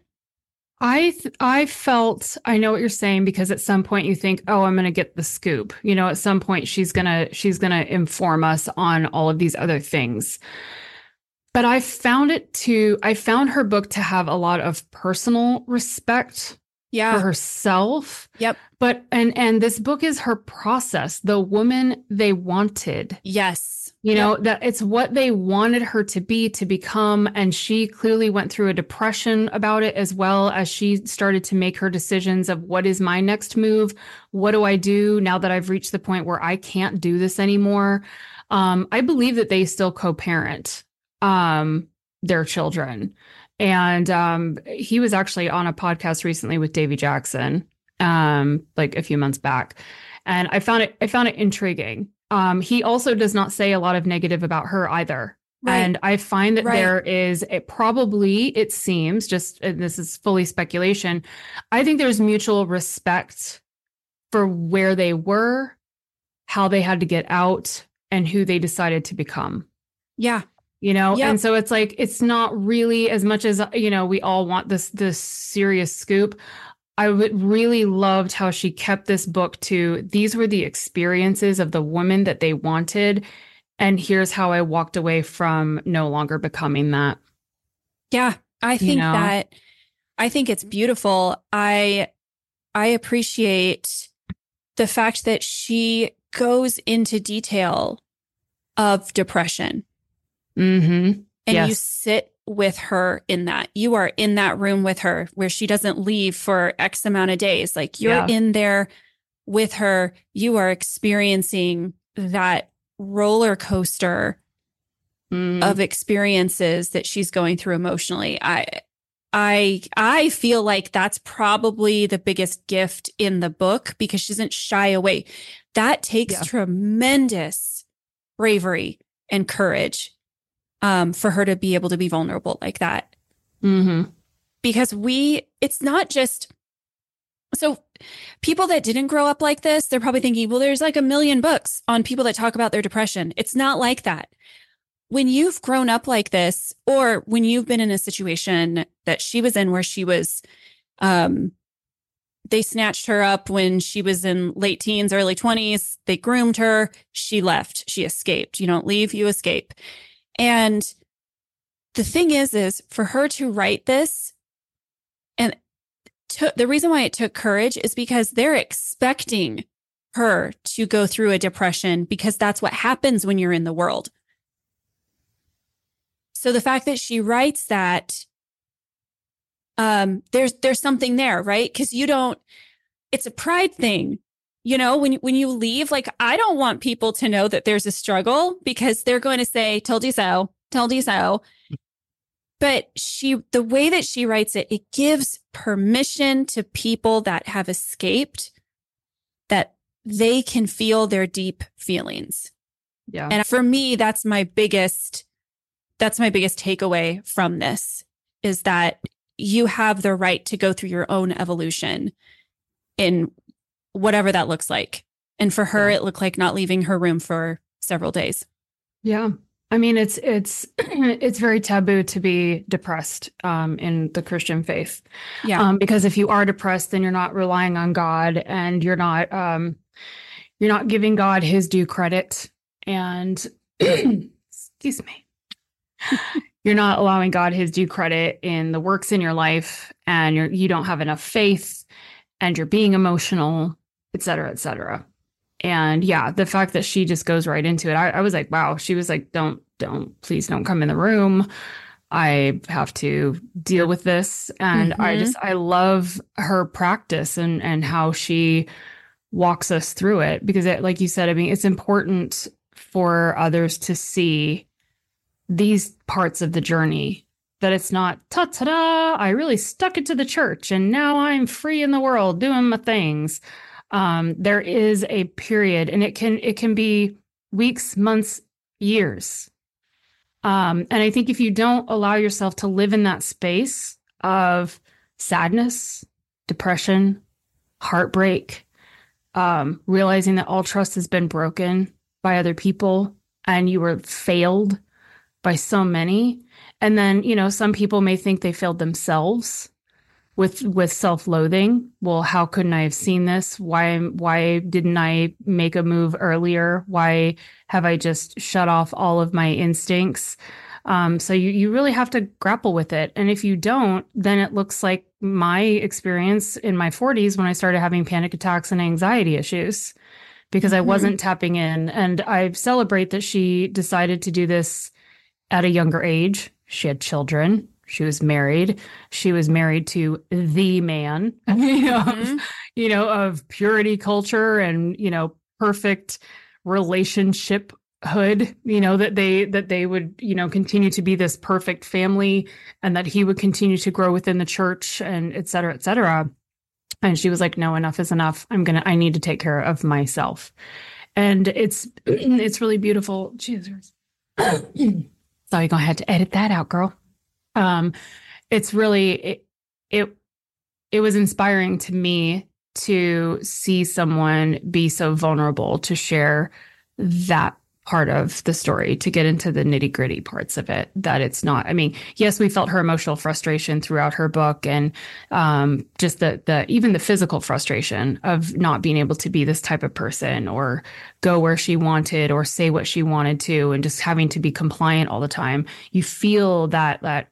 I felt, I know what you're saying, because at some point you think, oh, I'm going to get the scoop. At some point she's going to inform us on all of these other things. But I found her book to have a lot of personal respect for herself. Yep. But, and this book is her process, the woman they wanted. Yes. That it's what they wanted her to become. And she clearly went through a depression about it, as well as she started to make her decisions of, what is my next move? What do I do now that I've reached the point where I can't do this anymore? I believe that they still co-parent their children. And he was actually on a podcast recently with Davy Jackson, like a few months back. And I found it intriguing. He also does not say a lot of negative about her either. Right. And I find that there is it seems, just, this is fully speculation, I think there's mutual respect for where they were, how they had to get out, and who they decided to become. Yeah. And so it's like, it's not really as much as, we all want this serious scoop. I would really loved how she kept this book to, these were the experiences of the woman that they wanted. And here's how I walked away from no longer becoming that. Yeah, I think it's beautiful. I appreciate the fact that she goes into detail of depression. Mm-hmm. And you sit with her in that. You are in that room with her where she doesn't leave for X amount of days. Like you're in there with her. You are experiencing that roller coaster of experiences that she's going through emotionally. I feel like that's probably the biggest gift in the book because she doesn't shy away. That takes tremendous bravery and courage for her to be able to be vulnerable like that. Mm-hmm. Because it's not just, so people that didn't grow up like this, they're probably thinking, well, there's like a million books on people that talk about their depression. It's not like that. When you've grown up like this, or when you've been in a situation that she was in where she was, they snatched her up when she was in late teens, early 20s. They groomed her. She left. She escaped. You don't leave, you escape. And the thing is for her to write this, and the reason why it took courage is because they're expecting her to go through a depression because that's what happens when you're in the world. So the fact that she writes that, there's something there, right? Because it's a pride thing. You know, when you leave, like, I don't want people to know that there's a struggle because they're going to say, told you so, told you so. But the way that she writes it, it gives permission to people that have escaped that they can feel their deep feelings. Yeah. And for me, that's my biggest takeaway from this is that you have the right to go through your own evolution in whatever that looks like. And for her, it looked like not leaving her room for several days. Yeah. I mean, it's very taboo to be depressed in the Christian faith. Yeah. Because if you are depressed, then you're not relying on God and you're not giving God his due credit. And excuse me. You're not allowing God his due credit in the works in your life, and you don't have enough faith, and you're being emotional, et cetera, et cetera. And yeah, the fact that she just goes right into it, I was like, wow. She was like, please don't come in the room. I have to deal with this. And I love her practice and how she walks us through it, because like you said, I mean, it's important for others to see these parts of the journey, that it's not ta-ta-da, I really stuck it to the church and now I'm free in the world doing my things. There is a period, and it can be weeks, months, years. And I think if you don't allow yourself to live in that space of sadness, depression, heartbreak, realizing that all trust has been broken by other people and you were failed by so many. And then, some people may think they failed themselves with self-loathing. Well, how couldn't I have seen this? Why didn't I make a move earlier? Why have I just shut off all of my instincts? So you really have to grapple with it. And if you don't, then it looks like my experience in my 40s when I started having panic attacks and anxiety issues, because I wasn't tapping in. And I celebrate that she decided to do this at a younger age. She had children. She was married. She was married to the man, of purity culture and, perfect relationship hood, that they would, continue to be this perfect family, and that he would continue to grow within the church, and et cetera, et cetera. And she was like, no, enough is enough. I need to take care of myself. And it's really beautiful. Jesus. So you're going to have to edit that out, girl. It's really, it was inspiring to me to see someone be so vulnerable to share that part of the story to get into the nitty-gritty parts of it, that it's not, I mean, yes, we felt her emotional frustration throughout her book, and just the even the physical frustration of not being able to be this type of person or go where she wanted or say what she wanted to, and just having to be compliant all the time. You feel that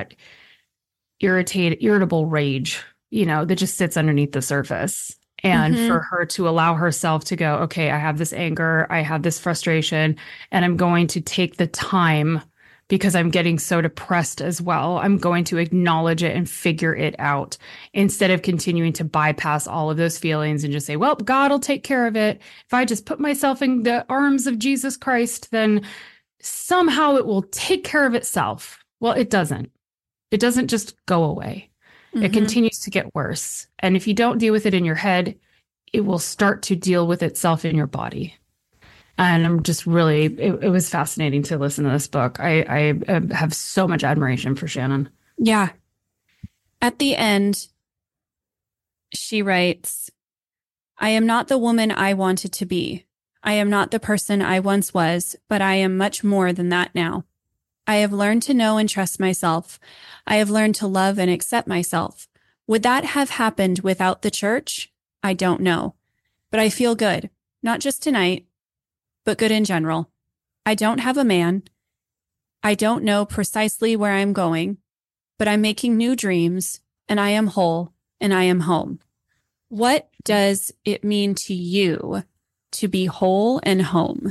irritable rage, that just sits underneath the surface. And for her to allow herself to go, okay, I have this anger, I have this frustration, and I'm going to take the time, because I'm getting so depressed as well. I'm going to acknowledge it and figure it out, instead of continuing to bypass all of those feelings and just say, well, God will take care of it. If I just put myself in the arms of Jesus Christ, then somehow it will take care of itself. Well, it doesn't. It doesn't just go away. It continues to get worse. And if you don't deal with it in your head, it will start to deal with itself in your body. And I'm just really, it was fascinating to listen to this book. I have so much admiration for Shannon. Yeah. At the end, she writes, I am not the woman I wanted to be. I am not the person I once was, but I am much more than that now. I have learned to know and trust myself. I have learned to love and accept myself. Would that have happened without the church? I don't know. But I feel good, not just tonight, but good in general. I don't have a man. I don't know precisely where I'm going, but I'm making new dreams, and I am whole, and I am home. What does it mean to you to be whole and home?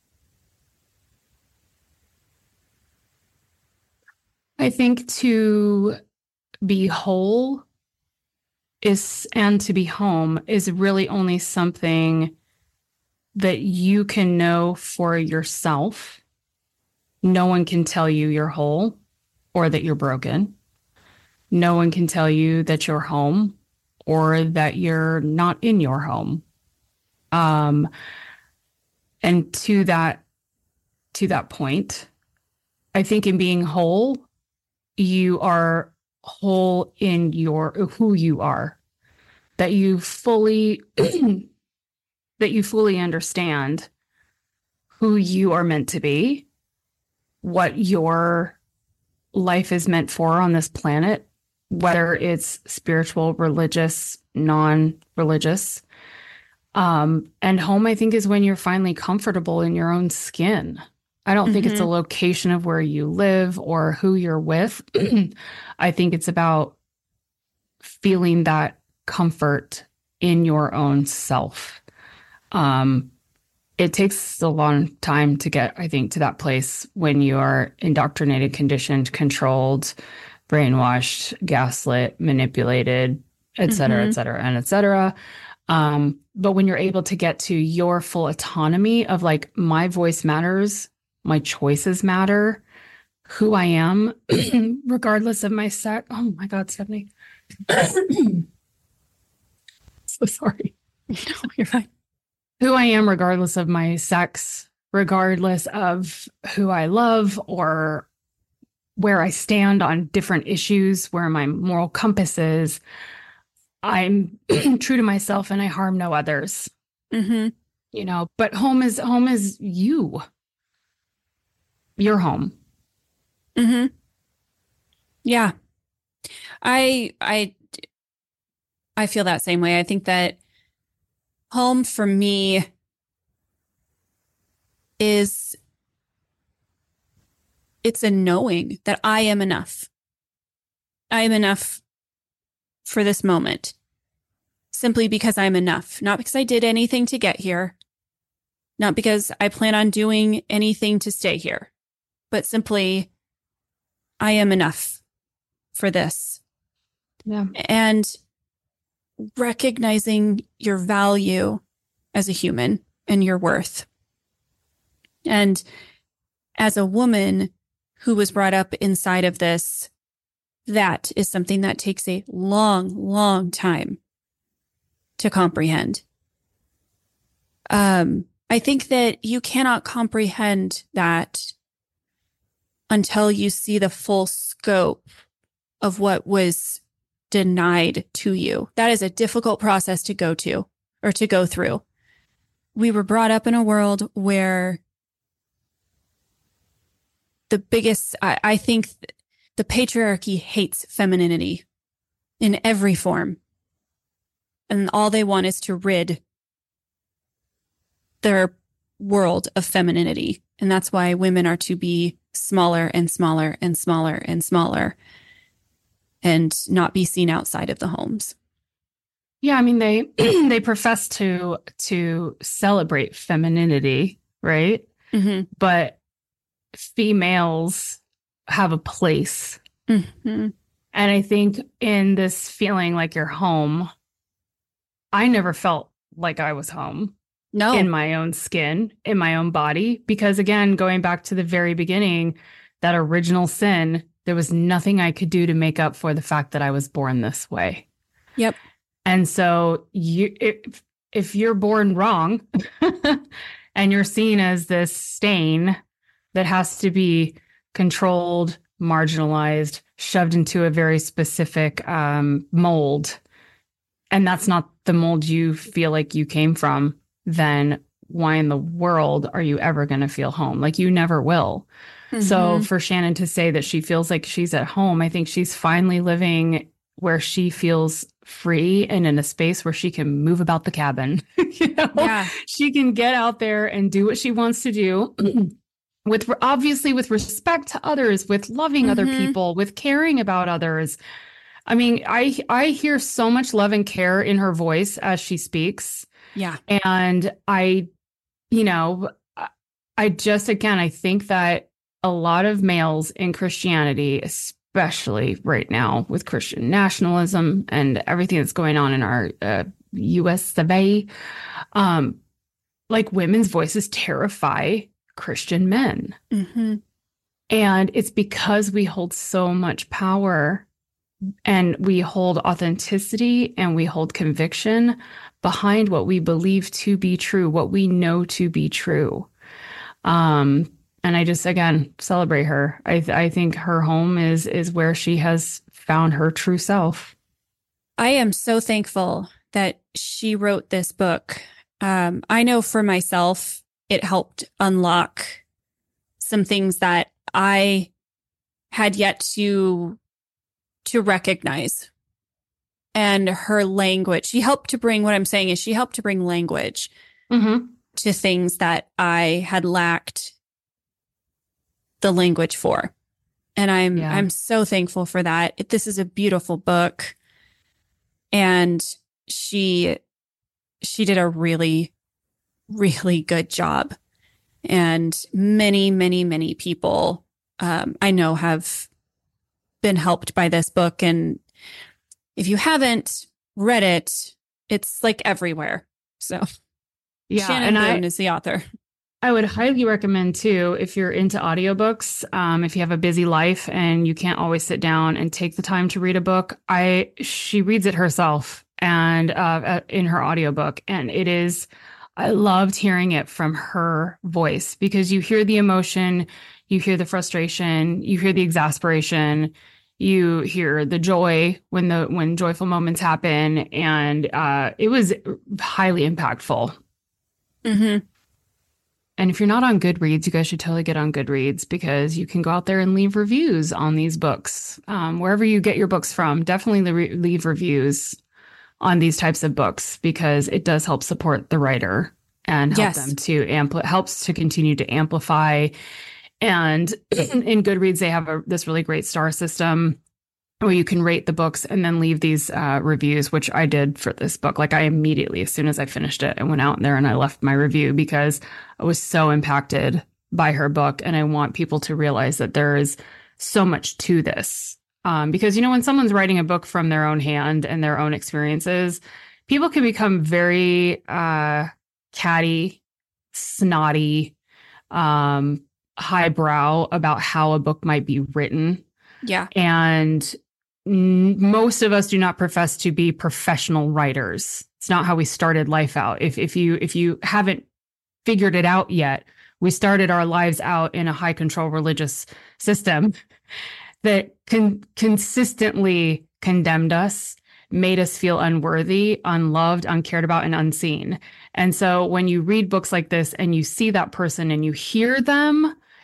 I think to be whole and to be home is really only something that you can know for yourself. No one can tell you you're whole or that you're broken. No one can tell you that you're home or that you're not in your home. And to that point, I think in being whole, you are whole in who you are, that you fully understand who you are meant to be, what your life is meant for on this planet, whether it's spiritual, religious, non-religious. And home, I think, is when you're finally comfortable in your own skin. I don't think it's a location of where you live or who you're with. I think it's about feeling that comfort in your own self. It takes a long time to get, I think, to that place when you are indoctrinated, conditioned, controlled, brainwashed, gaslit, manipulated, et cetera, et cetera, and et cetera. But when you're able to get to your full autonomy of like, my voice matters, my choices matter, who I am, regardless of my sex. Oh my God, Stephanie. So sorry. No, you're fine. Who I am, regardless of my sex, regardless of who I love or where I stand on different issues, where my moral compass is. I'm true to myself and I harm no others. But home is you. Your home. Yeah. I feel that same way. I think that home for me it's a knowing that I am enough. I am enough for this moment, simply because I'm enough, not because I did anything to get here, not because I plan on doing anything to stay here, but simply I am enough for this. Yeah. And recognizing your value as a human and your worth. And as a woman who was brought up inside of this, that is something that takes a long, long time to comprehend. I think that you cannot comprehend that until you see the full scope of what was denied to you. That is a difficult process to go through. We were brought up in a world where the biggest, I think the patriarchy hates femininity in every form. And all they want is to rid their world of femininity. And that's why women are to be smaller and smaller and smaller and smaller and not be seen outside of the homes. Yeah, I mean, they profess to celebrate femininity, right? Mm-hmm. But females have a place. Mm-hmm. And I think in this feeling like you're home, I never felt like I was home. No. In my own skin, in my own body. Because again, going back to the very beginning, that original sin, there was nothing I could do to make up for the fact that I was born this way. Yep. And so if you're born wrong and you're seen as this stain that has to be controlled, marginalized, shoved into a very specific mold, and that's not the mold you feel like you came from, then why in the world are you ever going to feel home? Like, you never will. Mm-hmm. So for Shannon to say that she feels like she's at home, I think she's finally living where she feels free and in a space where she can move about the cabin. Yeah. She can get out there and do what she wants to do with respect to others, with loving other people, with caring about others. I mean, I hear so much love and care in her voice as she speaks. Yeah. And I think that a lot of males in Christianity, especially right now with Christian nationalism and everything that's going on in our U.S. of A., like, women's voices terrify Christian men. Mm-hmm. And it's because we hold so much power and we hold authenticity and we hold conviction behind what we believe to be true, what we know to be true. And I just, again, celebrate her. I think her home is where she has found her true self. I am so thankful that she wrote this book. I know for myself, it helped unlock some things that I had yet to recognize. And her language, she helped to bring language to things that I had lacked the language for. And I'm so thankful for that. This is a beautiful book. And she did a really, really good job. And many, many, many people I know have been helped by this book. And if you haven't read it, it's like everywhere. So yeah, Shannon Boone is the author. I would highly recommend too, if you're into audiobooks, if you have a busy life and you can't always sit down and take the time to read a book, she reads it herself and in her audiobook. And I loved hearing it from her voice, because you hear the emotion, you hear the frustration, you hear the exasperation, you hear the joy when joyful moments happen. And it was highly impactful. Mm-hmm. And if you're not on Goodreads, you guys should totally get on Goodreads, because you can go out there and leave reviews on these books. Wherever you get your books from, definitely leave reviews on these types of books, because it does help support the writer and help them to helps to continue to amplify. And in Goodreads, they have this really great star system where you can rate the books and then leave these reviews, which I did for this book. Like, I immediately, as soon as I finished it, I went out there and I left my review, because I was so impacted by her book. And I want people to realize that there is so much to this. Because, when someone's writing a book from their own hand and their own experiences, people can become very catty, snotty, highbrow about how a book might be written. Yeah. And most of us do not profess to be professional writers. It's not how we started life out. If you haven't figured it out yet, we started our lives out in a high control religious system that consistently condemned us, made us feel unworthy, unloved, uncared about, and unseen. And so when you read books like this and you see that person and you hear them,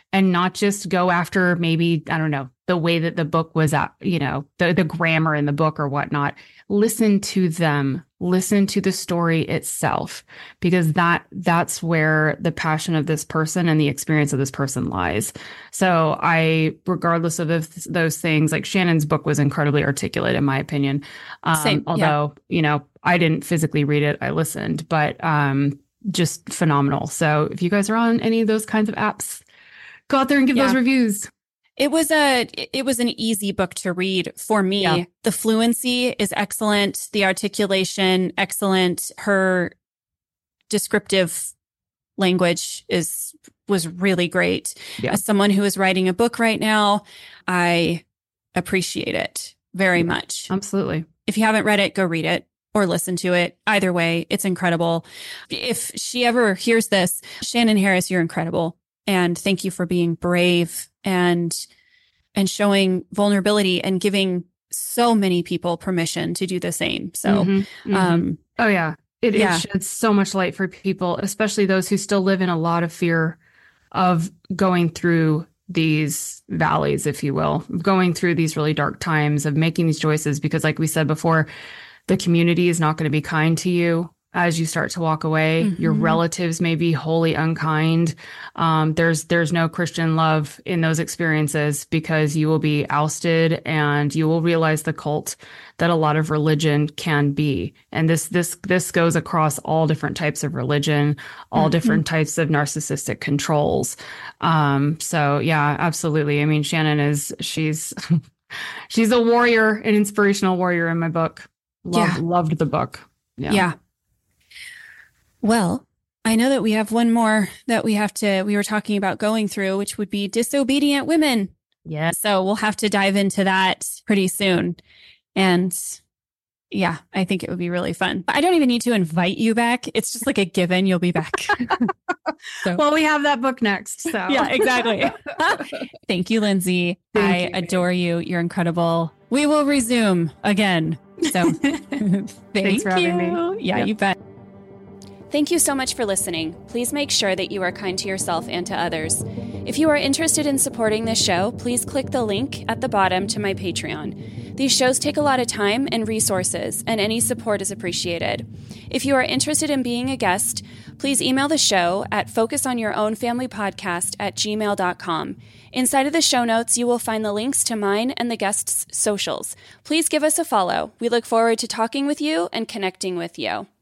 and not just go after maybe, I don't know, the way that the book was, the grammar in the book or whatnot. Listen to them, listen to the story itself, because that's where the passion of this person and the experience of this person lies. So regardless of those things, like Shannon's book was incredibly articulate, in my opinion. Same, although, I didn't physically read it, I listened, but just phenomenal. So if you guys are on any of those kinds of apps, go out there and give those reviews. It was an easy book to read for me. Yeah. The fluency is excellent. The articulation, excellent. Her descriptive language was really great. Yeah. As someone who is writing a book right now, I appreciate it very much. Absolutely. If you haven't read it, go read it or listen to it. Either way, it's incredible. If she ever hears this, Shannon Harris, you're incredible. And thank you for being brave and showing vulnerability and giving so many people permission to do the same. So, oh yeah, it sheds so much light for people, especially those who still live in a lot of fear of going through these valleys, if you will, going through these really dark times of making these choices. Because like we said before, the community is not going to be kind to you as you start to walk away. Your relatives may be wholly unkind. There's no Christian love in those experiences, because you will be ousted and you will realize the cult that a lot of religion can be. And this goes across all different types of religion, all different types of narcissistic controls. So yeah, absolutely. I mean, Shannon she's a warrior, an inspirational warrior in my book. Loved the book. Yeah. Well, I know that we have one more that we were talking about going through, which would be disobedient women. Yeah. So we'll have to dive into that pretty soon. And yeah, I think it would be really fun. I don't even need to invite you back. It's just like a given. You'll be back. Well, we have that book next. So yeah, exactly. Thank you, Lindsay. I adore you. You're incredible. We will resume again. So thanks for having me. Yeah, you bet. Thank you so much for listening. Please make sure that you are kind to yourself and to others. If you are interested in supporting this show, please click the link at the bottom to my Patreon. These shows take a lot of time and resources, and any support is appreciated. If you are interested in being a guest, please email the show at focusonyourownfamilypodcast@gmail.com. Inside of the show notes, you will find the links to mine and the guests' socials. Please give us a follow. We look forward to talking with you and connecting with you.